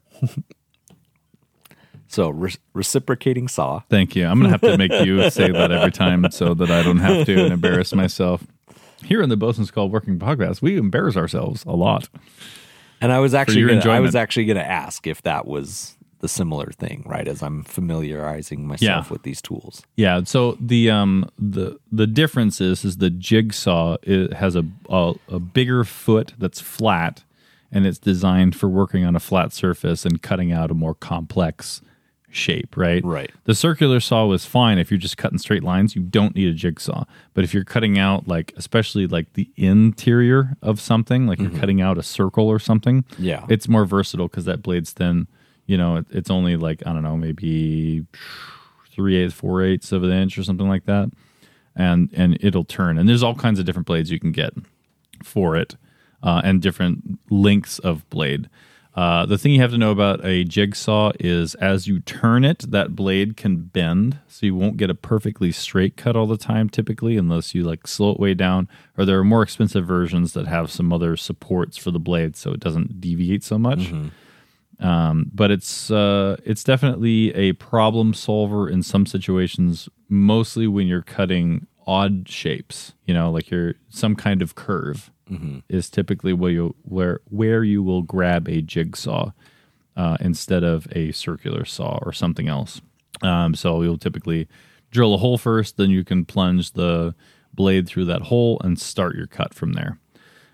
So, re- reciprocating saw. Thank you. I'm going to have to make you say that every time so that I don't have to and embarrass myself. Here in the Bosun's Call Working Podcast, we embarrass ourselves a lot. And I was actually gonna, I was actually going to ask if that was the similar thing, right? As I'm familiarizing myself yeah. with these tools. Yeah. So the um the the difference is is the jigsaw it has a, a a bigger foot that's flat, and it's designed for working on a flat surface and cutting out a more complex shape, right? Right. The circular saw was fine if you're just cutting straight lines. You don't need a jigsaw. But if you're cutting out, like, especially like the interior of something, like mm-hmm. you're cutting out a circle or something, yeah, it's more versatile because that blade's thin. You know, it, it's only like, I don't know, maybe three eighths, four eighths of an inch or something like that. And and it'll turn. And there's all kinds of different blades you can get for it, uh, and different lengths of blade. Uh, the thing you have to know about a jigsaw is as you turn it, that blade can bend. So you won't get a perfectly straight cut all the time, typically, unless you like slow it way down. Or there are more expensive versions that have some other supports for the blade so it doesn't deviate so much. Mm-hmm. Um, but it's uh, it's definitely a problem solver in some situations, mostly when you're cutting odd shapes, you know, like you're some kind of curve. Mm-hmm. Is typically where you where where you will grab a jigsaw uh, instead of a circular saw or something else. Um, so you'll typically drill a hole first, then you can plunge the blade through that hole and start your cut from there.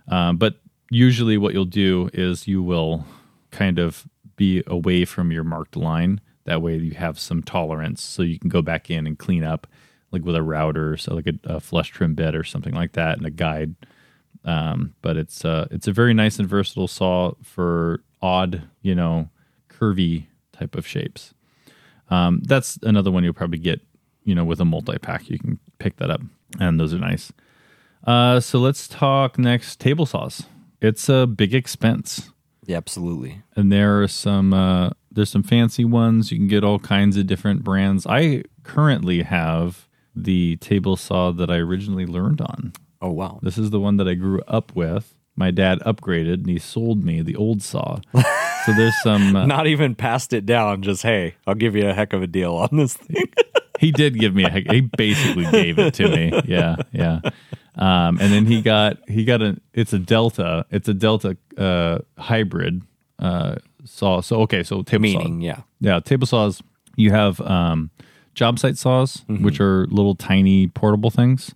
Um, but usually what you'll do is you will kind of be away from your marked line. That way you have some tolerance so you can go back in and clean up, like with a router, so like a, a flush trim bit or something like that, and a guide. Um, but it's uh, it's a very nice and versatile saw for odd, you know, curvy type of shapes. Um, that's another one you'll probably get, you know, with a multi-pack. You can pick that up, and those are nice. Uh, so let's talk next table saws. It's a big expense. Yeah, absolutely. And there are some uh, there's some fancy ones. You can get all kinds of different brands. I currently have the table saw that I originally learned on. Oh, wow. This is the one that I grew up with. My dad upgraded, and he sold me the old saw. So there's some... Uh, Not even passed it down, just, hey, I'll give you a heck of a deal on this thing. He did give me a heck... He basically gave it to me. Yeah, yeah. Um, and then he got... He got a... It's a Delta. It's a Delta uh, hybrid uh, saw. So, okay, so table Meaning, saw. yeah. Yeah, table saws. You have um, job site saws, mm-hmm. which are little tiny portable things.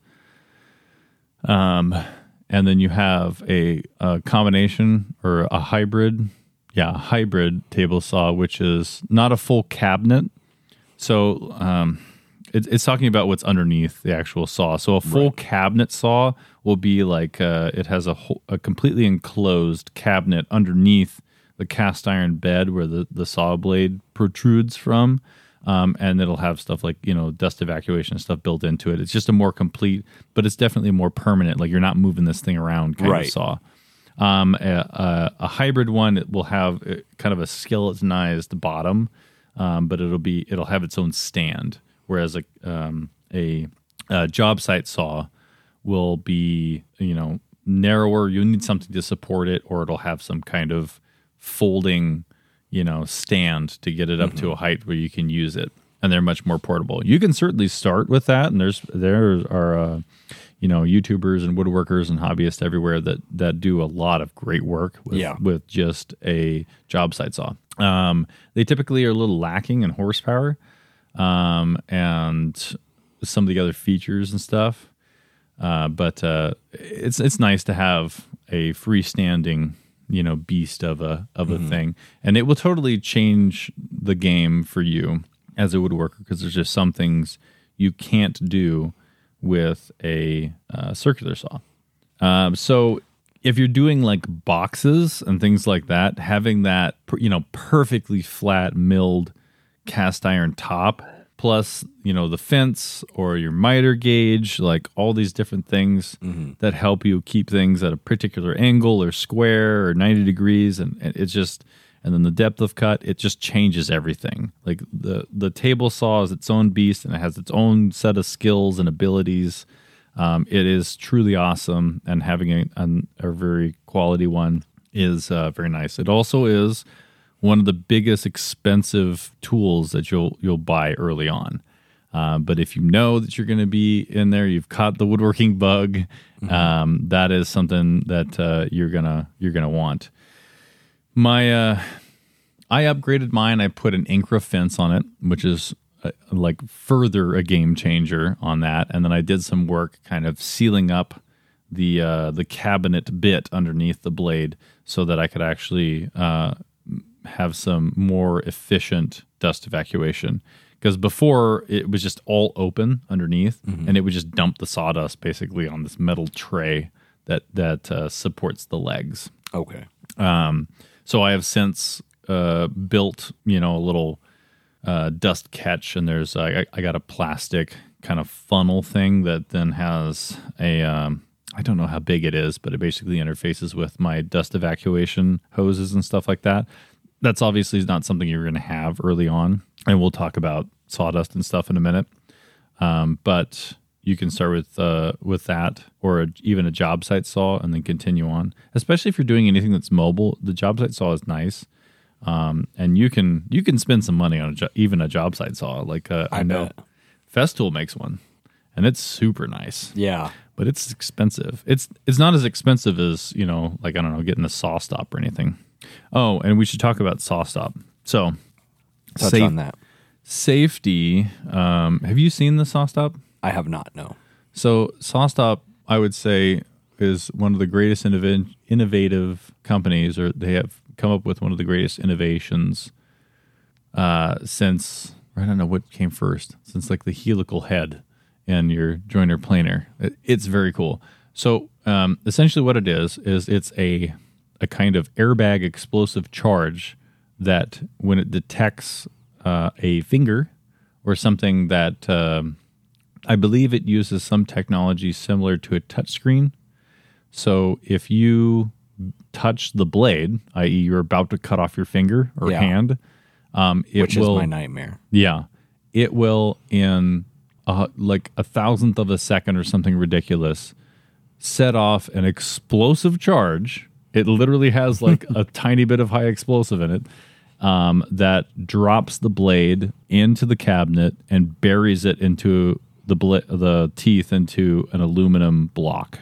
Um... And then you have a, a combination or a hybrid, yeah, a hybrid table saw, which is not a full cabinet. So um, it, it's talking about what's underneath the actual saw. So a full right. cabinet saw will be like uh, it has a, whole, a completely enclosed cabinet underneath the cast iron bed where the, the saw blade protrudes from. Um, and it'll have stuff like, you know, dust evacuation and stuff built into it. It's just a more complete, but it's definitely more permanent. Like you're not moving this thing around kind right. of saw. Um, a, a, a hybrid one, it will have a, kind of a skeletonized bottom, um, but it'll be it'll have its own stand. Whereas a, um, a a job site saw will be, you know, narrower. You need something to support it, or it'll have some kind of folding, you know, stand to get it up mm-hmm. to a height where you can use it, and they're much more portable. You can certainly start with that, and there's there are uh, you know, YouTubers and woodworkers and hobbyists everywhere that that do a lot of great work with, yeah. with just a job site saw. Um, they typically are a little lacking in horsepower um, and some of the other features and stuff, uh, but uh, it's it's nice to have a freestanding, you know, beast of a of a mm-hmm. thing, and it will totally change the game for you as a woodworker, because there's just some things you can't do with a uh, circular saw. Um, so if you're doing like boxes and things like that, having that, you know, perfectly flat milled cast iron top, plus, you know, the fence or your miter gauge, like all these different things mm-hmm. that help you keep things at a particular angle or square or ninety degrees. And, and it's just, and then the depth of cut, it just changes everything. Like the, the table saw is its own beast, and it has its own set of skills and abilities. Um, it is truly awesome, and having a, a, a very quality one is uh, very nice. It also is one of the biggest expensive tools that you'll you'll buy early on. Uh, but if you know that you're going to be in there, you've caught the woodworking bug. Mm-hmm. Um, that is something that uh, you're gonna you're gonna want. My uh, I upgraded mine. I put an Incra fence on it, which is uh, like further a game changer on that. And then I did some work kind of sealing up the uh, the cabinet bit underneath the blade so that I could actually uh, have some more efficient dust evacuation. Because before, it was just all open underneath, mm-hmm. and it would just dump the sawdust basically on this metal tray that that uh, supports the legs. Okay. Um, so I have since uh, built, you know, a little uh, dust catch, and there's uh, I, I got a plastic kind of funnel thing that then has a um, I don't know how big it is, but it basically interfaces with my dust evacuation hoses and stuff like that. That's obviously not something you're going to have early on, and we'll talk about sawdust and stuff in a minute. Um, but you can start with uh, with that, or a, even a job site saw, and then continue on. Especially if you're doing anything that's mobile, the job site saw is nice, um, and you can you can spend some money on a jo- even a job site saw. Like uh, I, I know bet. Festool makes one, and it's super nice. Yeah, but it's expensive. It's it's not as expensive as, you know, like I don't know, getting a saw stop or anything. Oh, and we should talk about saw stop. So, touch safe, on that. Safety. Um, have you seen the saw stop? I have not. No. So saw stop, I would say, is one of the greatest innov- innovative companies, or they have come up with one of the greatest innovations uh, since, I don't know what came first, since like the helical head in your joiner planer. It, it's very cool. So um, essentially what it is, is it's a, a kind of airbag explosive charge that when it detects uh, a finger or something that um, I believe it uses some technology similar to a touchscreen. So if you touch the blade, that is you're about to cut off your finger or Yeah. hand, um, it Which will, is my nightmare. yeah, it will in a, like a thousandth of a second or something ridiculous set off an explosive charge. It literally has like a tiny bit of high explosive in it um, that drops the blade into the cabinet and buries it into the bl- the teeth into an aluminum block.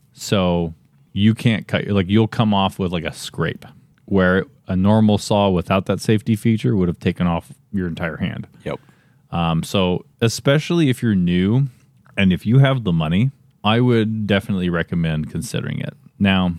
So you can't cut, like you'll come off with like a scrape where a normal saw without that safety feature would have taken off your entire hand. Yep. Um, so especially if you're new and if you have the money, I would definitely recommend considering it. Now,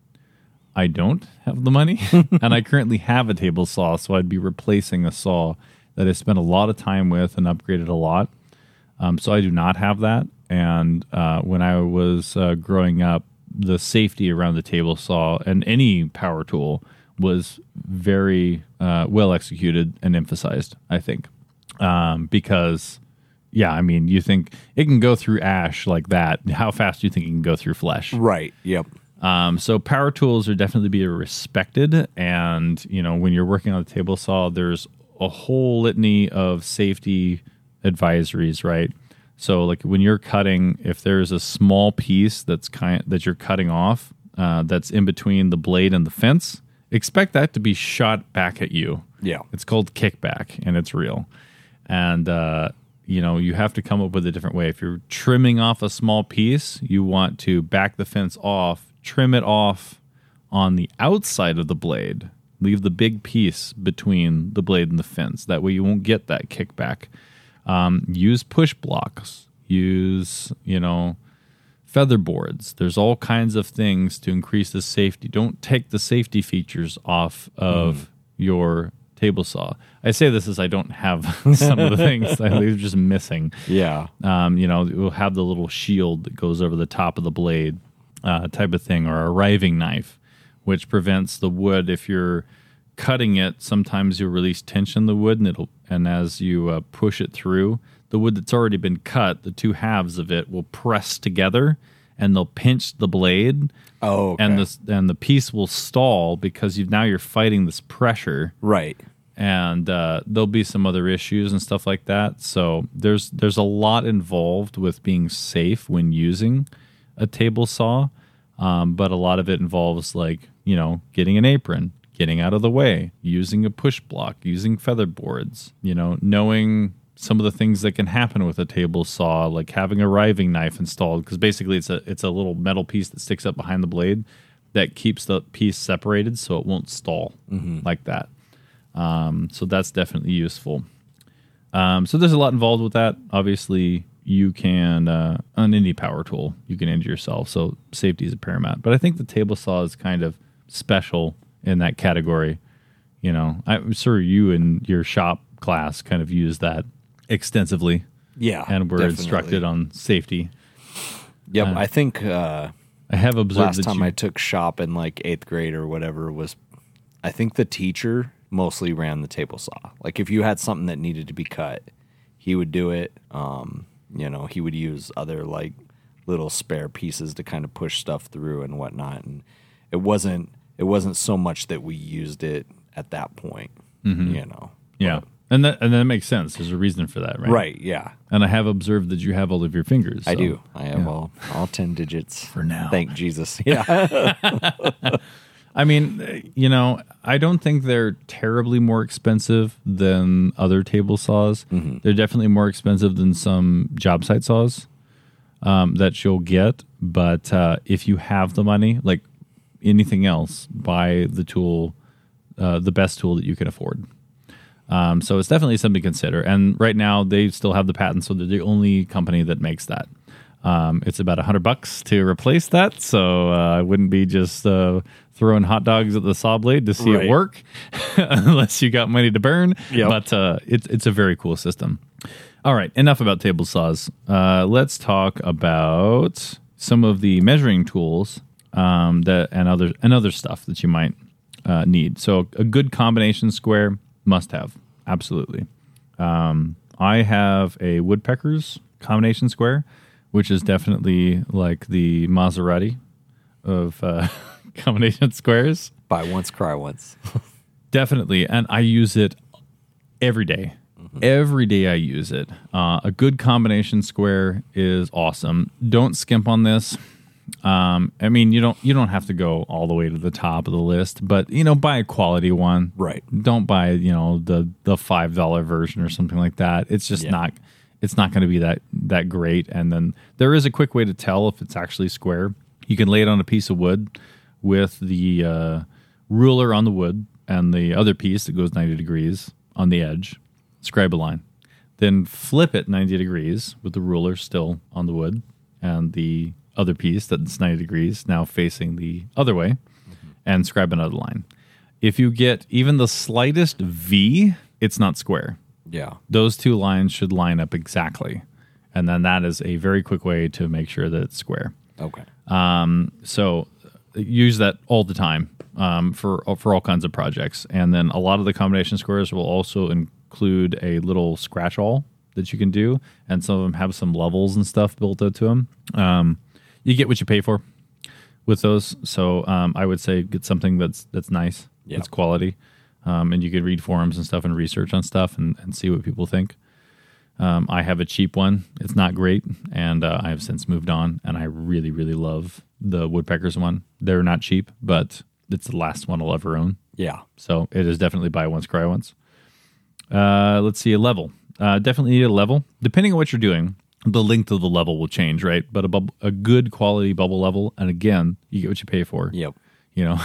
I don't have the money and I currently have a table saw, so I'd be replacing a saw that I spent a lot of time with and upgraded a lot. Um, so I do not have that. And uh, when I was uh, growing up, the safety around the table saw and any power tool was very uh, well executed and emphasized, I think. Um, because, yeah, I mean, you think it can go through ash like that. How fast do you think it can go through flesh? Right. Yep. Um, so power tools are definitely to be respected. And, you know, when you're working on a table saw, there's a whole litany of safety advisories, right? So like when you're cutting, if there's a small piece that's kind that you're cutting off, uh, that's in between the blade and the fence, expect that to be shot back at you. Yeah. It's called kickback and it's real. And, uh, you know, you have to come up with a different way. If you're trimming off a small piece, you want to back the fence off, trim it off on the outside of the blade, leave the big piece between the blade and the fence. That way you won't get that kickback. Um, use push blocks, use, you know, feather boards. There's all kinds of things to increase the safety. Don't take the safety features off of mm. your table saw. I say this as I don't have some of the things. They're just missing. Yeah. Um, you know, we'll have the little shield that goes over the top of the blade uh, type of thing, or a riving knife, which prevents the wood. If you're cutting it, sometimes you'll release tension in the wood, and it'll and as you uh, push it through, the wood that's already been cut, the two halves of it will press together, and they'll pinch the blade. Oh, okay. and the and the piece will stall because you've now you're fighting this pressure, right? And uh, there'll be some other issues and stuff like that. So there's there's a lot involved with being safe when using a table saw, um, but a lot of it involves like you know getting an apron, getting out of the way, using a push block, using feather boards, you know, knowing some of the things that can happen with a table saw, like having a riving knife installed, because basically it's a it's a little metal piece that sticks up behind the blade that keeps the piece separated so it won't stall mm-hmm. like that. Um, so that's definitely useful. Um, so there's a lot involved with that. Obviously, you can, uh, on any power tool, you can injure yourself. So safety is paramount. But I think the table saw is kind of special in that category. You know, I'm sure you and your shop class kind of use that extensively. Yeah. And we're definitely. instructed on safety. Yep. Uh, I think uh, I have observed last that time you, I took shop in like eighth grade or whatever was, I think the teacher mostly ran the table saw. Like if you had something that needed to be cut, he would do it. Um, you know, he would use other like little spare pieces to kind of push stuff through and whatnot. And it wasn't, it wasn't so much that we used it at that point, mm-hmm. you know. Yeah. But, and that and that makes sense. There's a reason for that, right? Right, yeah. And I have observed that you have all of your fingers. I so. do. I have yeah. all, all ten digits. For now. Thank Jesus. Yeah. I mean, you know, I don't think they're terribly more expensive than other table saws. Mm-hmm. They're definitely more expensive than some job site saws um, that you'll get. But uh, if you have the money, like anything else, buy the tool, uh, the best tool that you can afford. Um, so it's definitely something to consider. And right now, they still have the patent, so they're the only company that makes that. Um, it's about a hundred bucks to replace that, so uh, I wouldn't be just uh, throwing hot dogs at the saw blade to see Right. it work, unless you got money to burn. Yep. But uh, it's it's a very cool system. All right, enough about table saws. Uh, let's talk about some of the measuring tools um, that and other and other stuff that you might uh, need. So a good combination square must have, absolutely. Um, I have a Woodpecker's combination square, which is definitely like the Maserati of uh, combination squares. Buy once, cry once. Definitely, and I use it every day. Mm-hmm. Every day I use it. Uh, a good combination square is awesome. Don't skimp on this. Um, I mean, you don't you don't have to go all the way to the top of the list, but you know, buy a quality one. Right. Don't buy you know the the five dollar version or something like that. It's just Yeah. not. It's not going to be that that great. And then there is a quick way to tell if it's actually square. You can lay it on a piece of wood with the uh, ruler on the wood and the other piece that goes ninety degrees on the edge. Scribe a line. Then flip it ninety degrees with the ruler still on the wood and the other piece that's ninety degrees now facing the other way, mm-hmm. and scribe another line. If you get even the slightest V, it's not square. Yeah. Those two lines should line up exactly. And then that is a very quick way to make sure that it's square. Okay. Um, so use that all the time um, for for all kinds of projects. And then a lot of the combination squares will also include a little scratch all that you can do. And some of them have some levels and stuff built into them. Um, you get what you pay for with those. So um, I would say get something that's that's nice, Yeah. that's quality. Um, and you could read forums and stuff and research on stuff and, and see what people think. Um, I have a cheap one. It's not great, and uh, I have since moved on, and I really, really love the Woodpeckers one. They're not cheap, but it's the last one I'll ever own. Yeah. So it is definitely buy once, cry once. Uh, let's see, a level. Uh, definitely need a level. Depending on what you're doing, the length of the level will change, right? But a, bub- a good quality bubble level, and again, you get what you pay for. Yep. You know,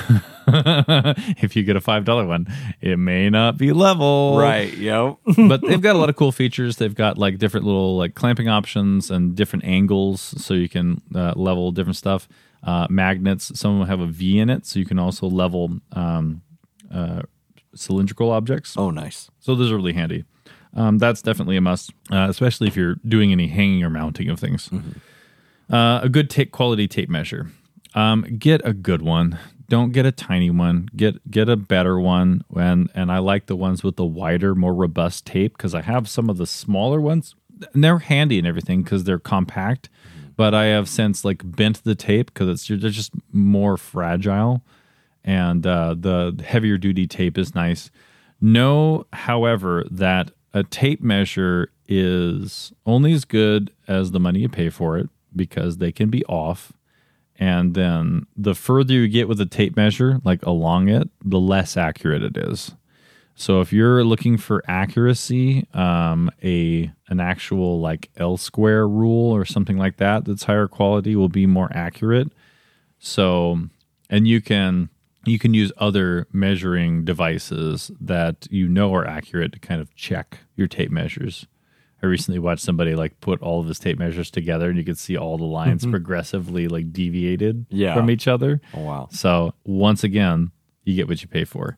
if you get a five dollar one, it may not be level. Right. Yep. But they've got a lot of cool features. They've got like different little like clamping options and different angles so you can uh, level different stuff. Uh, magnets, some of them have a V in it, so you can also level um, uh, cylindrical objects. Oh, nice. So those are really handy. Um, that's definitely a must, uh, especially if you're doing any hanging or mounting of things. Mm-hmm. Uh, a good tape quality tape measure. Um, get a good one. Don't get a tiny one. Get get a better one. And and I like the ones with the wider, more robust tape because I have some of the smaller ones. And they're handy and everything because they're compact. But I have since like bent the tape because it's they're just more fragile. And uh, the heavier duty tape is nice. Know, however, that a tape measure is only as good as the money you pay for it because they can be off. And then the further you get with a tape measure, like along it, the less accurate it is. So if you're looking for accuracy, um, a an actual like L square rule or something like that that's higher quality will be more accurate. So, and you can you can use other measuring devices that you know are accurate to kind of check your tape measures. I recently watched somebody like put all of his tape measures together, and you could see all the lines mm-hmm. progressively like deviated yeah. from each other. Oh wow! So once again, you get what you pay for.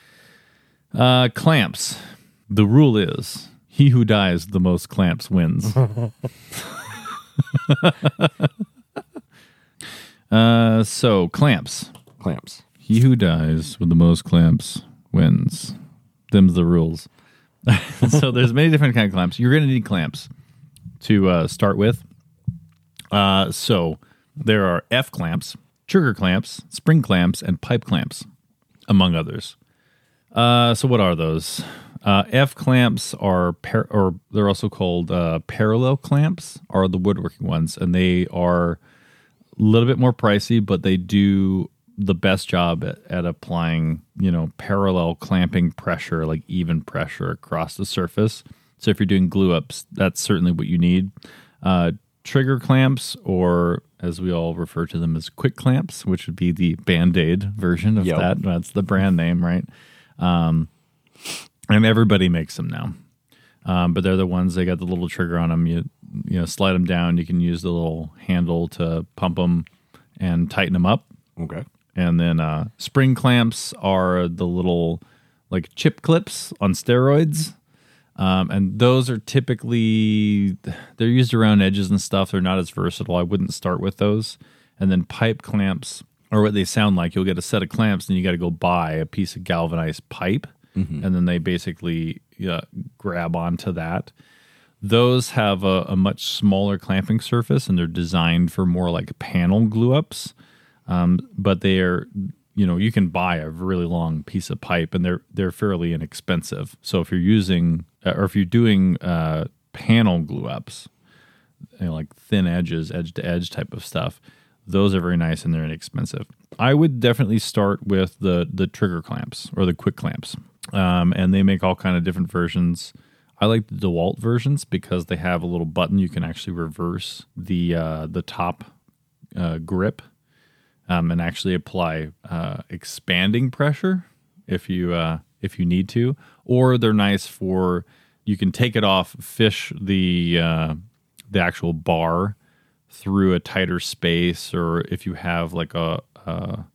Uh, clamps. The rule is he who dies the most clamps wins. uh, so clamps. Clamps. He who dies with the most clamps wins. Them's the rules. So there's many different kind of clamps. You're going to need clamps to uh, start with. Uh, so there are F clamps, trigger clamps, spring clamps, and pipe clamps, among others. Uh, so what are those? Uh, F clamps are, par- or they're also called uh, parallel clamps, are the woodworking ones, and they are a little bit more pricey, but they do the best job at, at applying, you know, parallel clamping pressure, like even pressure across the surface. So if you're doing glue ups, that's certainly what you need. Uh, trigger clamps, or as we all refer to them as quick clamps, which would be the Band-Aid version of yep. that. That's the brand name, right? Um, and everybody makes them now. Um, but they're the ones, they got the little trigger on them. You you know, slide them down. You can use the little handle to pump them and tighten them up. Okay. And then uh, spring clamps are the little like chip clips on steroids. Um, and those are typically, they're used around edges and stuff. They're not as versatile. I wouldn't start with those. And then pipe clamps are what they sound like. You'll get a set of clamps and you got to go buy a piece of galvanized pipe. Mm-hmm. And then they basically uh, grab onto that. Those have a, a much smaller clamping surface and they're designed for more like panel glue ups. Um, but they are, you know, you can buy a really long piece of pipe and they're, they're fairly inexpensive. So if you're using, or if you're doing uh, panel glue ups, you know, like thin edges, edge to edge type of stuff, those are very nice and they're inexpensive. I would definitely start with the the trigger clamps or the quick clamps. Um, and they make all kind of different versions. I like the DeWalt versions because they have a little button you can actually reverse the uh, the top uh, grip um, and actually apply uh, expanding pressure if you uh, if you need to. Or they're nice for, you can take it off, fish the uh, the actual bar through a tighter space, or if you have like a a,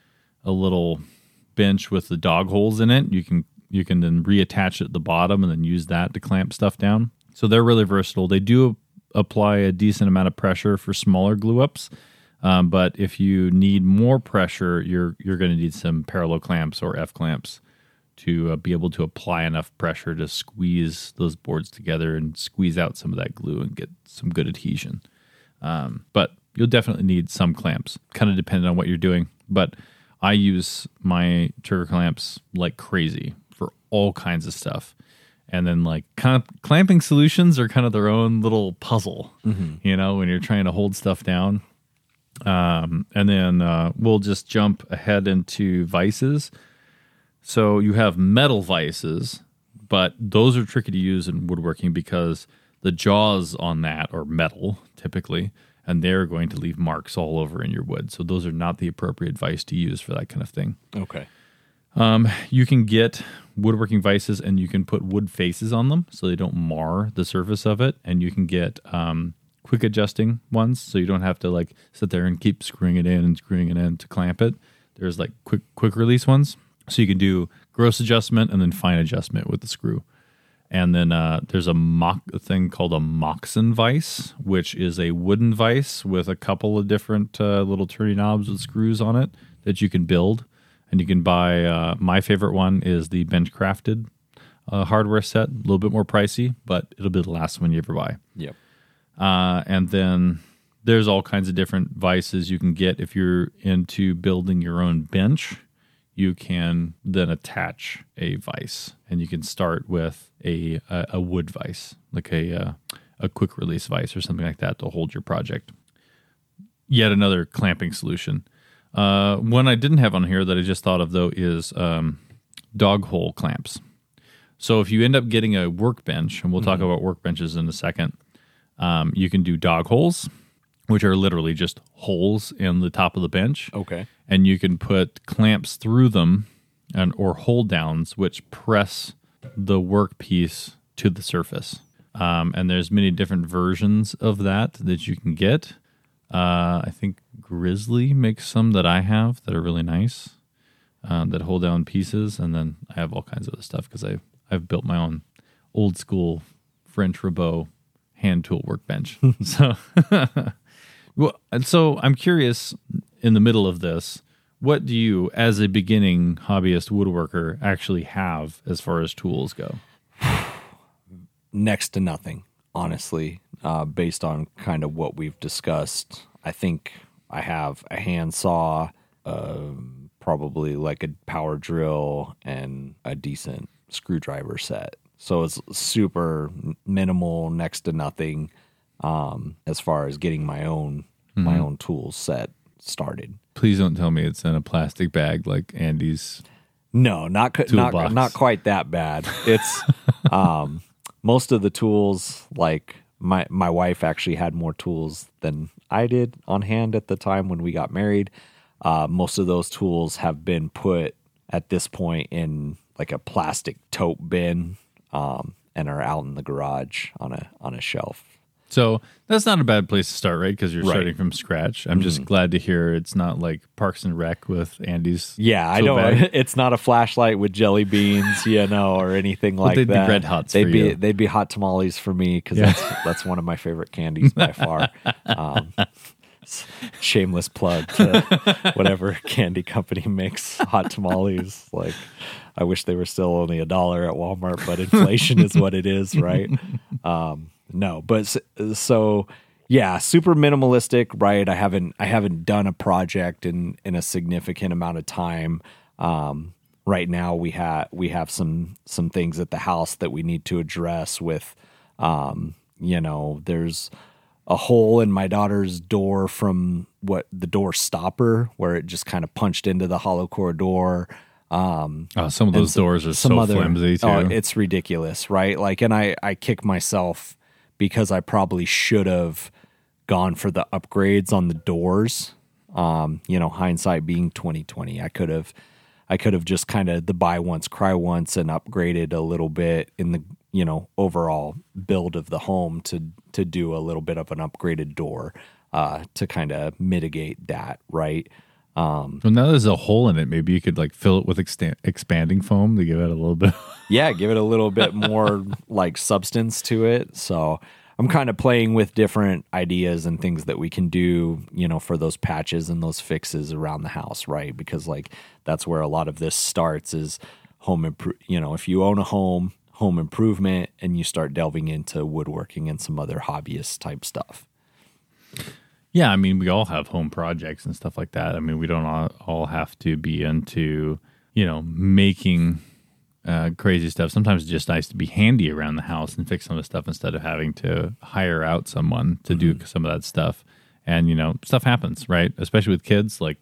a little bench with the dog holes in it, you can you can then reattach it at the bottom and then use that to clamp stuff down. So they're really versatile. They do apply a decent amount of pressure for smaller glue ups, um, but if you need more pressure, you're you're going to need some parallel clamps or F clamps to uh, be able to apply enough pressure to squeeze those boards together and squeeze out some of that glue and get some good adhesion. Um, but you'll definitely need some clamps, kind of depending on what you're doing. But I use my trigger clamps like crazy for all kinds of stuff. And then like kind of clamping solutions are kind of their own little puzzle, mm-hmm. you know, when you're trying to hold stuff down. Um, and then uh, we'll just jump ahead into vices. So you have metal vices, but those are tricky to use in woodworking because the jaws on that are metal typically, and they're going to leave marks all over in your wood. So those are not the appropriate vise to use for that kind of thing. Okay. Um, you can get woodworking vices and you can put wood faces on them so they don't mar the surface of it. And you can get um, quick adjusting ones so you don't have to like sit there and keep screwing it in and screwing it in to clamp it. There's like quick quick release ones. So you can do gross adjustment and then fine adjustment with the screw. And then uh, there's a mock a thing called a Moxon vise, which is a wooden vise with a couple of different uh, little turning knobs with screws on it that you can build. And you can buy, uh, my favorite one is the Benchcrafted uh, hardware set. A little bit more pricey, but it'll be the last one you ever buy. Yep. Uh, and then there's all kinds of different vices you can get if you're into building your own bench. You can then attach a vise, and you can start with a a, a wood vise, like a uh, a quick release vise or something like that to hold your project. Yet another clamping solution. Uh, one I didn't have on here that I just thought of though is um, dog hole clamps. So if you end up getting a workbench, and we'll mm-hmm. talk about workbenches in a second, um, you can do dog holes, which are literally just holes in the top of the bench. Okay. And you can put clamps through them and or hold downs, which press the workpiece to the surface. Um, and there's many different versions of that that you can get. Uh, I think Grizzly makes some that I have that are really nice, um, that hold down pieces. And then I have all kinds of other stuff because I've, I've built my own old school French Robot hand tool workbench. so, well, and so I'm curious, in the middle of this, what do you, as a beginning hobbyist woodworker, actually have as far as tools go? Next to nothing, honestly, uh, based on kind of what we've discussed. I think I have a handsaw, uh, probably like a power drill, and a decent screwdriver set. So it's super minimal, next to nothing, um, as far as getting my own mm-hmm. my own tool set started. Please don't tell me it's in a plastic bag like Andy's. No, not not box. Not quite that bad. It's um, most of the tools. Like my my wife actually had more tools than I did on hand at the time when we got married. Uh, most of those tools have been put at this point in like a plastic tote bin, um, and are out in the garage on a on a shelf. So that's not a bad place to start, right? Because you're Right. starting from scratch. I'm just glad to hear it's not like Parks and Rec with Andy's. Yeah, I tool know. bag. It's not a flashlight with jelly beans, you know, or anything like they'd be that. Red Hots They'd for be you. they'd be hot tamales for me because Yeah. that's that's one of my favorite candies by far. Um, s- shameless plug to whatever candy company makes hot tamales. Like, I wish they were still only a dollar at Walmart, but inflation is what it is, right? Um, no, but s- so. Yeah, super minimalistic, right? I haven't I haven't done a project in in a significant amount of time. Um, right now we have we have some some things at the house that we need to address with um, you know, there's a hole in my daughter's door from what the door stopper where it just kind of punched into the hollow core door. Um, Oh, some of those some- doors are some so other- flimsy too. Oh, it's ridiculous, right? Like, and I, I kick myself because I probably should have gone for the upgrades on the doors. Um, you know, hindsight being twenty twenty, I could have, I could have just kind of the buy once, cry once, and upgraded a little bit in the, you know, overall build of the home to to do a little bit of an upgraded door uh, to kind of mitigate that, right? Um, Well, now there's a hole in it. Maybe you could like fill it with exta- expanding foam to give it a little bit. yeah, give it a little bit more like substance to it. So I'm kind of playing with different ideas and things that we can do, you know, for those patches and those fixes around the house, right? Because like that's where a lot of this starts is home impro- you know, if you own a home, home improvement, and you start delving into woodworking and some other hobbyist type stuff. Yeah, I mean, we all have home projects and stuff like that. I mean, we don't all, all have to be into, you know, making uh, crazy stuff. Sometimes it's just nice to be handy around the house and fix some of the stuff instead of having to hire out someone to Mm-hmm. do some of that stuff. And, you know, stuff happens, right? Especially with kids, like,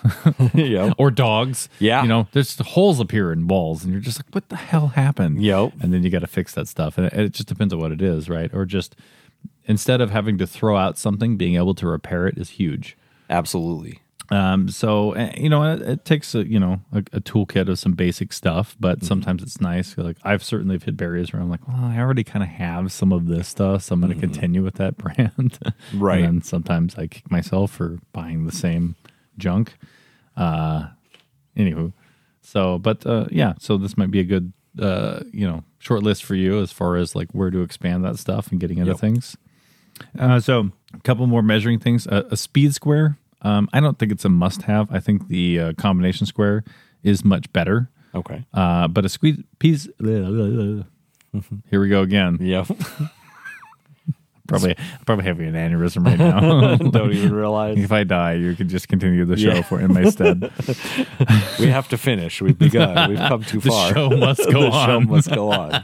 Yep. or dogs. Yeah. You know, there's holes appear in walls and you're just like, what the hell happened? Yep. And then you got to fix that stuff. And it, it just depends on what it is, right? Or just instead of having to throw out something, being able to repair it is huge. Absolutely. Um, so uh, you know, it, it takes a you know a, a toolkit of some basic stuff, but sometimes it's nice. Like I've certainly hit barriers where I'm like, well, I already kind of have some of this stuff, so I'm going to continue with that brand. Right. And then sometimes I kick myself for buying the same junk. Uh, anywho, so but uh, yeah, so this might be a good uh, you know short list for you as far as like where to expand that stuff and getting into Yep. things. Uh, so a couple more measuring things. Uh, a speed square. Um, I don't think it's a must-have. I think the uh, combination square is much better. Okay. Uh, but a squeeze piece. Here we go again. Yep. Probably, probably having an aneurysm right now. Don't even realize. If I die, you can just continue the show Yeah. for in my stead. We have to finish. We've begun. We've come too The far. show must go the show on. must go on.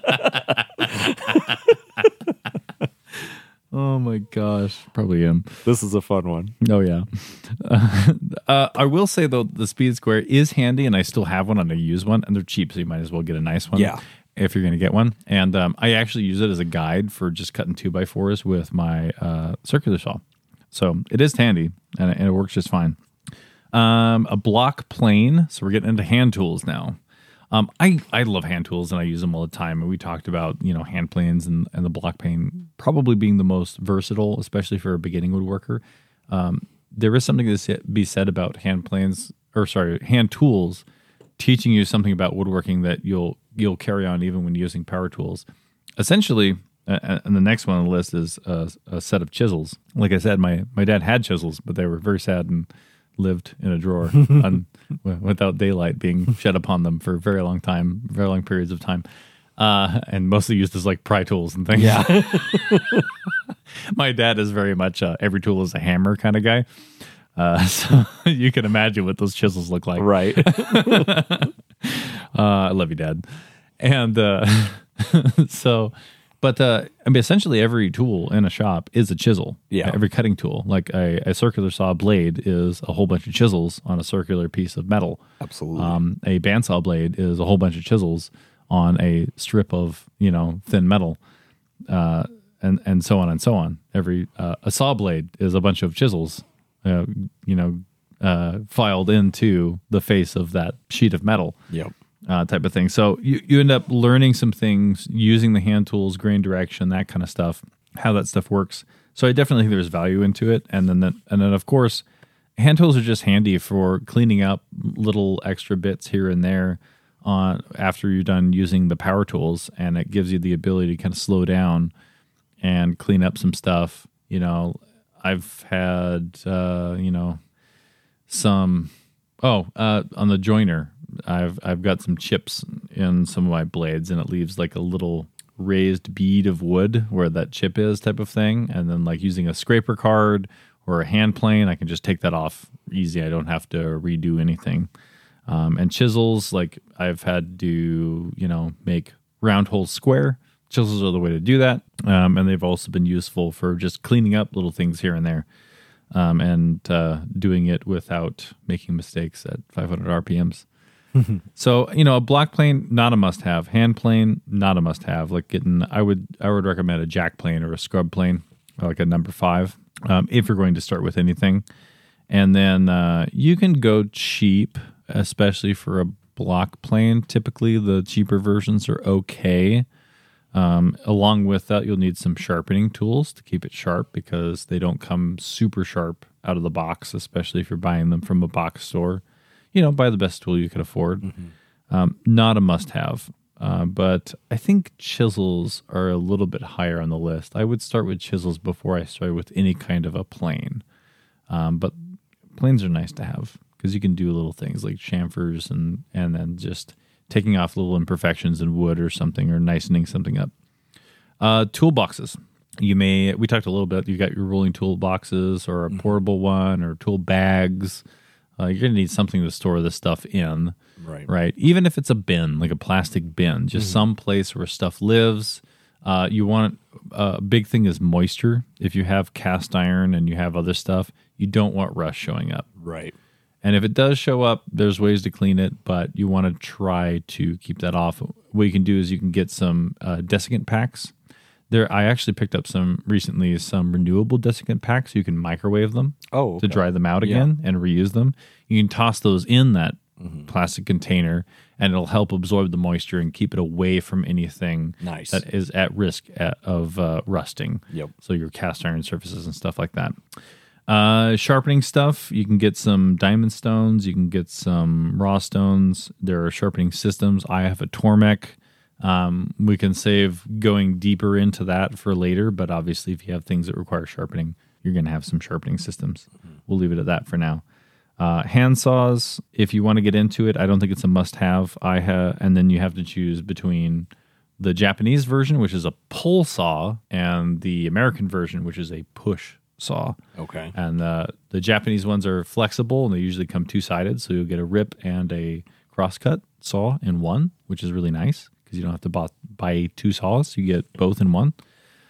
Oh my gosh, probably am. This is a fun one. Oh yeah. Uh, uh, I will say though, the Speed Square is handy, and I still have one, and I use one, and they're cheap, so you might as well get a nice one. Yeah. If you're going to get one, and um, I actually use it as a guide for just cutting two by fours with my uh, circular saw. So it is handy, and it, and it works just fine. Um, a block plane. So we're getting into hand tools now. Um, I, I love hand tools and I use them all the time. And we talked about, you know, hand planes and, and the block plane probably being the most versatile, especially for a beginning woodworker. Um, there is something to be said about hand planes, or sorry, hand tools, teaching you something about woodworking that you'll you'll carry on even when using power tools. Essentially, uh, and the next one on the list is a, a set of chisels. Like I said, my, my dad had chisels, but they were very sad and lived in a drawer un, without daylight being shed upon them for a very long time, very long periods of time, uh, and mostly used as like pry tools and things. Yeah. My dad is very much uh, every tool is a hammer kind of guy. Uh, so you can imagine what those chisels look like. Right. Uh, I love you, Dad. And uh, so, but uh, I mean, essentially every tool in a shop is a chisel. Yeah. Every cutting tool, like a, a circular saw blade is a whole bunch of chisels on a circular piece of metal. Absolutely. Um, a bandsaw blade is a whole bunch of chisels on a strip of, you know, thin metal. Uh, and, and so on and so on. Every uh, a saw blade is a bunch of chisels, uh, you know, uh, filed into the face of that sheet of metal. Yep. Uh, type of thing. So you, you end up learning some things using the hand tools, grain direction, that kind of stuff. how that stuff works. So I definitely think there's value into it. And then, that, and then of course, hand tools are just handy for cleaning up little extra bits here and there on after you're done using the power tools, and it gives you the ability to kind of slow down and clean up some stuff. You know, I've had, uh, you know, some, oh, uh, on the joiner, I've, I've got some chips in some of my blades, and it leaves like a little raised bead of wood where that chip is, type of thing. And then like using a scraper card or a hand plane, I can just take that off easy. I don't have to redo anything. Um, and chisels, like I've had to, you know, make round holes square. Chisels are the way to do that. Um, and they've also been useful for just cleaning up little things here and there, um, and uh, doing it without making mistakes at five hundred R P Ms. So, you know, a block plane, not a must-have. Hand plane, not a must-have. Like getting, I would, I would recommend a jack plane or a scrub plane, like a number five, um, if you're going to start with anything. And then uh, you can go cheap, especially for a block plane. Typically, the cheaper versions are okay. Um, along with that, you'll need some sharpening tools to keep it sharp, because they don't come super sharp out of the box, especially if you're buying them from a box store. You know, buy the best tool you can afford. Mm-hmm. Um, not a must-have, uh, but I think chisels are a little bit higher on the list. I would start with chisels before I start with any kind of a plane. Um, but planes are nice to have because you can do little things like chamfers and and then just taking off little imperfections in wood or something, or nicening something up. Uh, toolboxes. You may, we talked a little bit, you got your rolling tool boxes or a portable one or tool bags. Uh, you're going to need something to store this stuff in, right? Right. Even if it's a bin, like a plastic bin, just mm-hmm. some place where stuff lives. Uh, you want, a uh, big thing is moisture. If you have cast iron and you have other stuff, you don't want rust showing up. Right. And if it does show up, there's ways to clean it, but you want to try to keep that off. What you can do is you can get some uh, desiccant packs. There, I actually picked up some recently, some renewable desiccant packs. You can microwave them oh, okay. to dry them out again yeah. and reuse them. You can toss those in that mm-hmm. plastic container, and it'll help absorb the moisture and keep it away from anything nice. that is at risk at, of uh, rusting. Yep. So your cast iron surfaces and stuff like that. Uh, sharpening stuff, you can get some diamond stones, you can get some raw stones. There are sharpening systems. I have a Tormek. Um, we can save going deeper into that for later, but obviously if you have things that require sharpening, you're going to have some sharpening systems. Mm-hmm. We'll leave it at that for now. Uh, hand saws, if you want to get into it, I don't think it's a must-have. I have, and then you have to choose between the Japanese version, which is a pull saw, and the American version, which is a push saw. Okay. And uh, the Japanese ones are flexible, and they usually come two-sided, so you'll get a rip and a crosscut saw in one, which is really nice because you don't have to buy, buy two saws. You get both in one.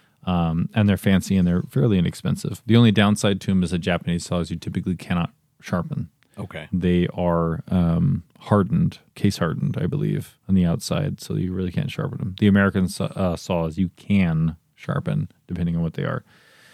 Um, and they're fancy, and they're fairly inexpensive. The only downside to them is a Japanese saw is you typically cannot sharpen. Okay. They are um, hardened, case hardened, I believe, on the outside, so you really can't sharpen them. The American uh, saws you can sharpen, depending on what they are.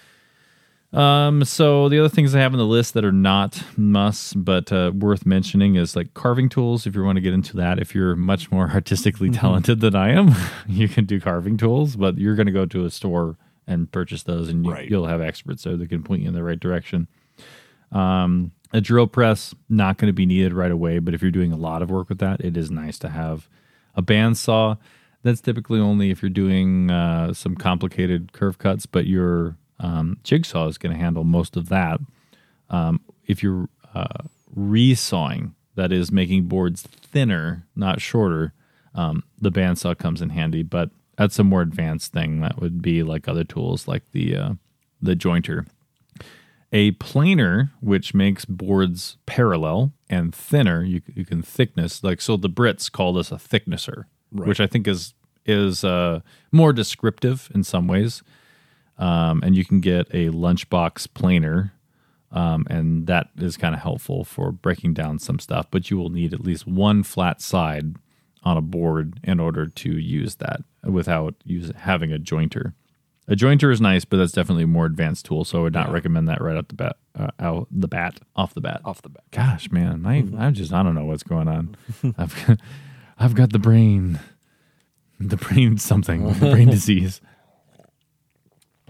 Um, so the other things I have on the list that are not musts, but uh, worth mentioning is like carving tools. If you want to get into that, if you're much more artistically talented than I am, you can do carving tools, but you're going to go to a store and purchase those, and you, right. you'll have experts there that can point you in the right direction. Um, a drill press, not going to be needed right away, but if you're doing a lot of work with that, it is nice to have. A bandsaw, that's typically only if you're doing uh, some complicated curve cuts, but your um, jigsaw is going to handle most of that. Um, if you're uh, resawing, that is making boards thinner, not shorter, um, the bandsaw comes in handy, but that's a more advanced thing. That would be like other tools like the uh, the jointer. A planer, which makes boards parallel and thinner, you, you can thickness, like, so the Brits call this a thicknesser, right. which I think is is uh, more descriptive in some ways. Um, and you can get a lunchbox planer, um, and that is kind of helpful for breaking down some stuff, but you will need at least one flat side on a board in order to use that without use, having a jointer. A jointer is nice, but that's definitely a more advanced tool, so I would not yeah. recommend that right off the bat. Uh, out the bat, off the bat, off the bat. Gosh, man, I I just I don't know what's going on. I've got, I've got the brain, the brain something, the brain disease.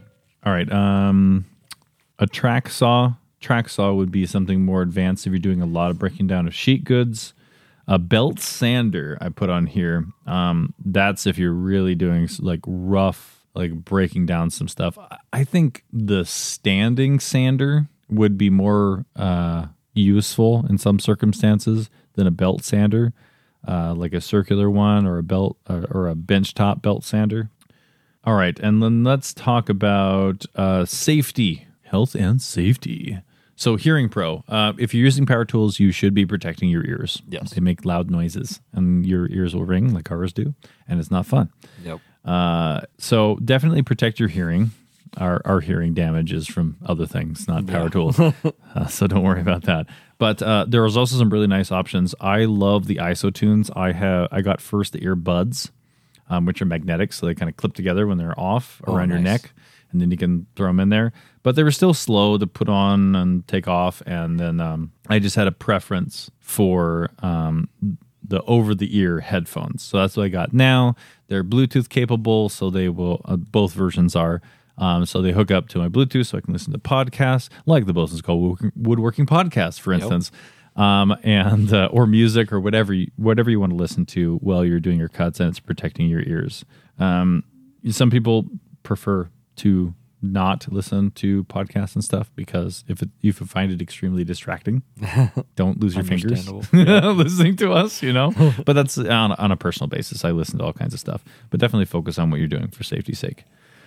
All right. Um, a track saw. Track saw would be something more advanced if you're doing a lot of breaking down of sheet goods. A belt sander I put on here. Um, that's if you're really doing like rough, like breaking down some stuff. I think the standing sander would be more uh, useful in some circumstances than a belt sander, uh, like a circular one or a belt uh, or a benchtop belt sander. All right, and then let's talk about uh, safety, health and safety. So Hearing Pro, uh, if you're using power tools, you should be protecting your ears. Yes. They make loud noises, and your ears will ring like ours do, and it's not fun. Yep. Uh, so definitely protect your hearing. Our our hearing damage is from other things, not power Yeah. tools. uh, so don't worry about that. But uh, there was also some really nice options. I love the IsoTunes. I have I got first the earbuds, um, which are magnetic, so they kind of clip together when they're off Oh, around your nice. neck, and then you can throw them in there. But they were still slow to put on and take off. And then um, I just had a preference for um, the over-the-ear headphones. So that's what I got now. They're Bluetooth capable, so they will, uh, both versions are. Um, so they hook up to my Bluetooth so I can listen to podcasts, like the Bosun's Call Woodworking Podcast, for instance, yep. um, and uh, or music or whatever you, whatever you want to listen to while you're doing your cuts, and it's protecting your ears. Um, some people prefer to not listen to podcasts and stuff because if it, if you find it extremely distracting, don't lose your fingers listening to us, you know. But that's on, on a personal basis. I listen to all kinds of stuff, but definitely focus on what you're doing for safety's sake.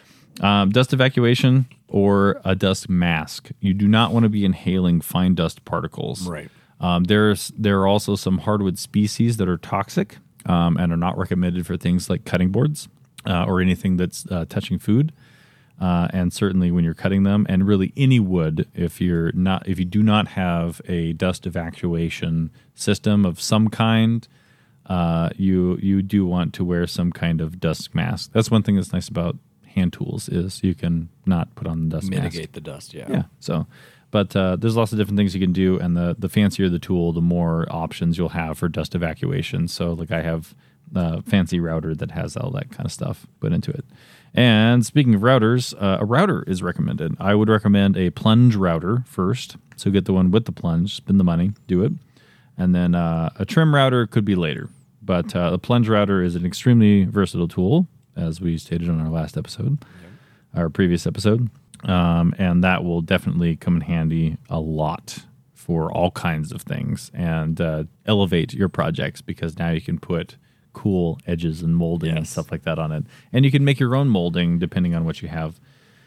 Um, dust evacuation or a dust mask. You do not want to be inhaling fine dust particles. Right. Um, there's there are also some hardwood species that are toxic um, and are not recommended for things like cutting boards uh, or anything that's uh, touching food. Uh, and certainly when you're cutting them, and really any wood, if you're not, if you do not have a dust evacuation system of some kind, uh, you you do want to wear some kind of dust mask. That's one thing that's nice about hand tools is you can not put on the dust mask. Mitigate the dust, yeah. Yeah. So, but uh, there's lots of different things you can do, and the the fancier the tool, the more options you'll have for dust evacuation. So, like I have a fancy router that has all that kind of stuff put into it. And speaking of routers, uh, a router is recommended. I would recommend a plunge router first. So get the one with the plunge, spend the money, do it. And then uh, a trim router could be later. But uh, a plunge router is an extremely versatile tool, as we stated on our last episode, yep. our previous episode. Um, and that will definitely come in handy a lot for all kinds of things and uh, elevate your projects because now you can put cool edges and molding yes. and stuff like that on it. And you can make your own molding depending on what you have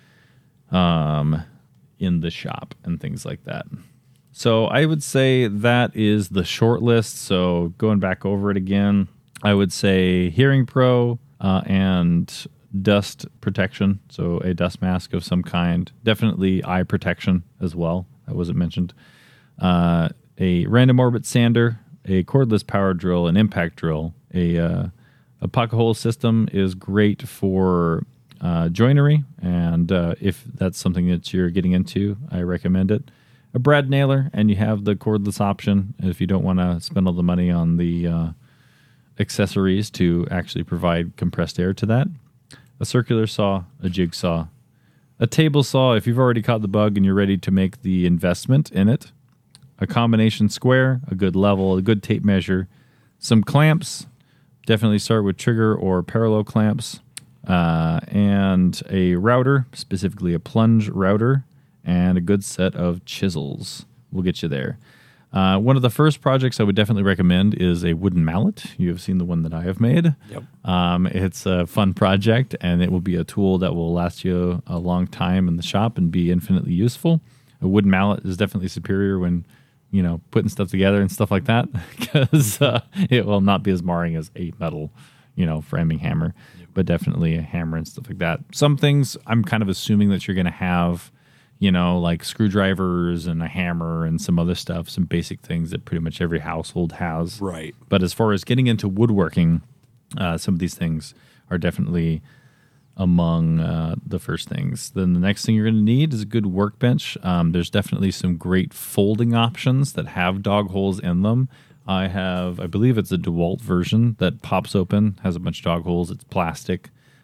um, in the shop and things like that. So I would say that is the short list. So going back over it again, I would say Hearing Pro uh, and dust protection. So a dust mask of some kind. Definitely eye protection as well. That wasn't mentioned. Uh, a random orbit sander, a cordless power drill, an impact drill. A uh, a pocket hole system is great for uh, joinery, and uh, if that's something that you're getting into, I recommend it. A brad nailer, and you have the cordless option if you don't want to spend all the money on the uh, accessories to actually provide compressed air to that. A circular saw, a jigsaw, a table saw if you've already caught the bug and you're ready to make the investment in it. A combination square, a good level, a good tape measure, some clamps. Definitely start with trigger or parallel clamps, uh, and a router, specifically a plunge router, and a good set of chisels will get you there. Uh, one of the first projects I would definitely recommend is a wooden mallet. You have seen the one that I have made. Yep. Um, it's a fun project, and it will be a tool that will last you a long time in the shop and be infinitely useful. A wooden mallet is definitely superior when you know, putting stuff together and stuff like that, because uh, it will not be as marring as a metal, you know, framing hammer, yep. but definitely a hammer and stuff like that. Some things I'm kind of assuming that you're going to have, you know, like screwdrivers and a hammer and some other stuff, some basic things that pretty much every household has. Right. But as far as getting into woodworking, uh, some of these things are definitely among uh, the first things. Then the next thing you're going to need is a good workbench. Um, there's definitely some great folding options that have dog holes in them. I have, I believe it's a DeWalt version that pops open, has a bunch of dog holes. It's plastic.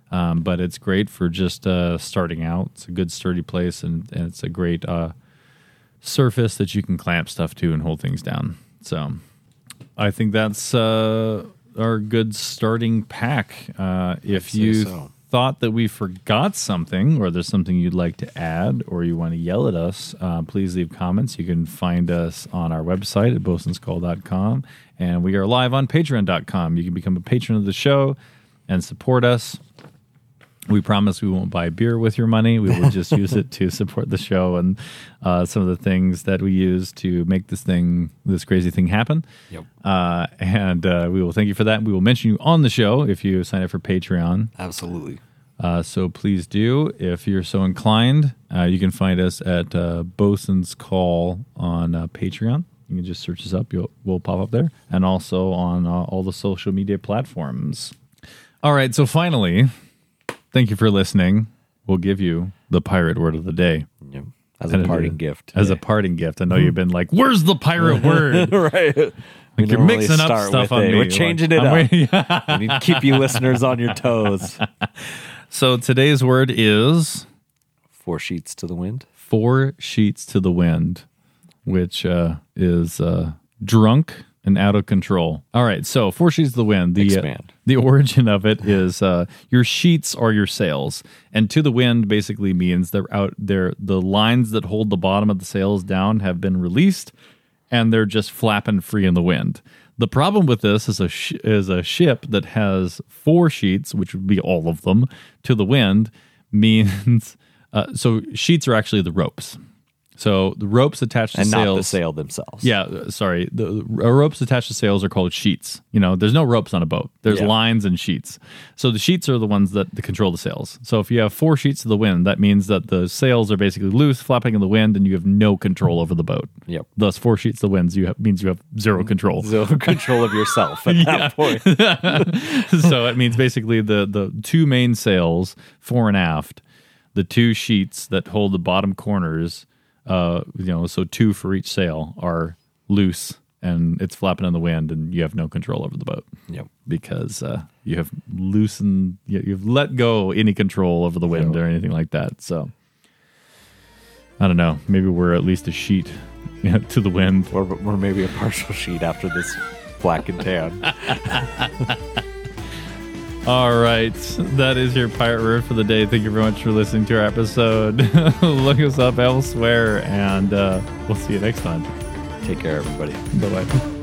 Um, but it's great for just uh, starting out. It's a good sturdy place, and, and it's a great uh, surface that you can clamp stuff to and hold things down. So I think that's uh, our good starting pack. Uh, if you so. thought that we forgot something, or there's something you'd like to add, or you want to yell at us, uh, please leave comments. You can find us on our website at bosun's call dot com, and we are live on patreon dot com. You can become a patron of the show and support us. We promise we won't buy beer with your money. We will just use it to support the show and uh, some of the things that we use to make this thing, this crazy thing happen. Yep. Uh, and uh, we will thank you for that. We will mention you on the show if you sign up for Patreon. Absolutely. Uh, so please do. If you're so inclined, uh, you can find us at uh, Bosun's Call on uh, Patreon. You can just search us up. You'll, we'll pop up there. And also on uh, all the social media platforms. All right. So finally... thank you for listening. We'll give you the pirate word of the day. Yep. As a parting uh, gift. As yeah. a parting gift. I know you've been like, where's the pirate word? Right. Like you're mixing up stuff on it. me. We're changing it I'm up. waiting- We need to keep you listeners on your toes. So today's word is... Four sheets to the wind. Four sheets to the wind, which uh, is uh, drunk and out of control. All right, so four sheets to the wind. The, Expand. Uh, the origin of it is uh, your sheets are your sails, and to the wind basically means they're out there. The lines that hold the bottom of the sails down have been released, and they're just flapping free in the wind. The problem with this is a sh- is a ship that has four sheets, which would be all of them, to the wind means uh, so sheets are actually the ropes. So the ropes attached to and sails, not the sail themselves. Yeah, sorry. The uh, ropes attached to sails are called sheets. You know, there's no ropes on a boat. There's Yeah. lines and sheets. So the sheets are the ones that, that control the sails. So if you have four sheets to the wind, that means that the sails are basically loose, flapping in the wind, and you have no control over the boat. Yep. Thus, four sheets to the wind you have, means you have zero control. Zero control of yourself at that point. So it means basically the the two main sails, fore and aft, the two sheets that hold the bottom corners. Uh, you know, so two for each sail are loose, and it's flapping in the wind, and you have no control over the boat. Yep. Because uh, you have loosened, you, you've let go any control over the wind Yep. or anything like that. So I don't know. Maybe we're at least a sheet you know, to the wind, Or, or maybe a partial sheet after this black and tan. All right. That is your pirate word for the day. Thank you very much for listening to our episode. Look us up elsewhere, and uh, we'll see you next time. Take care, everybody. Bye-bye.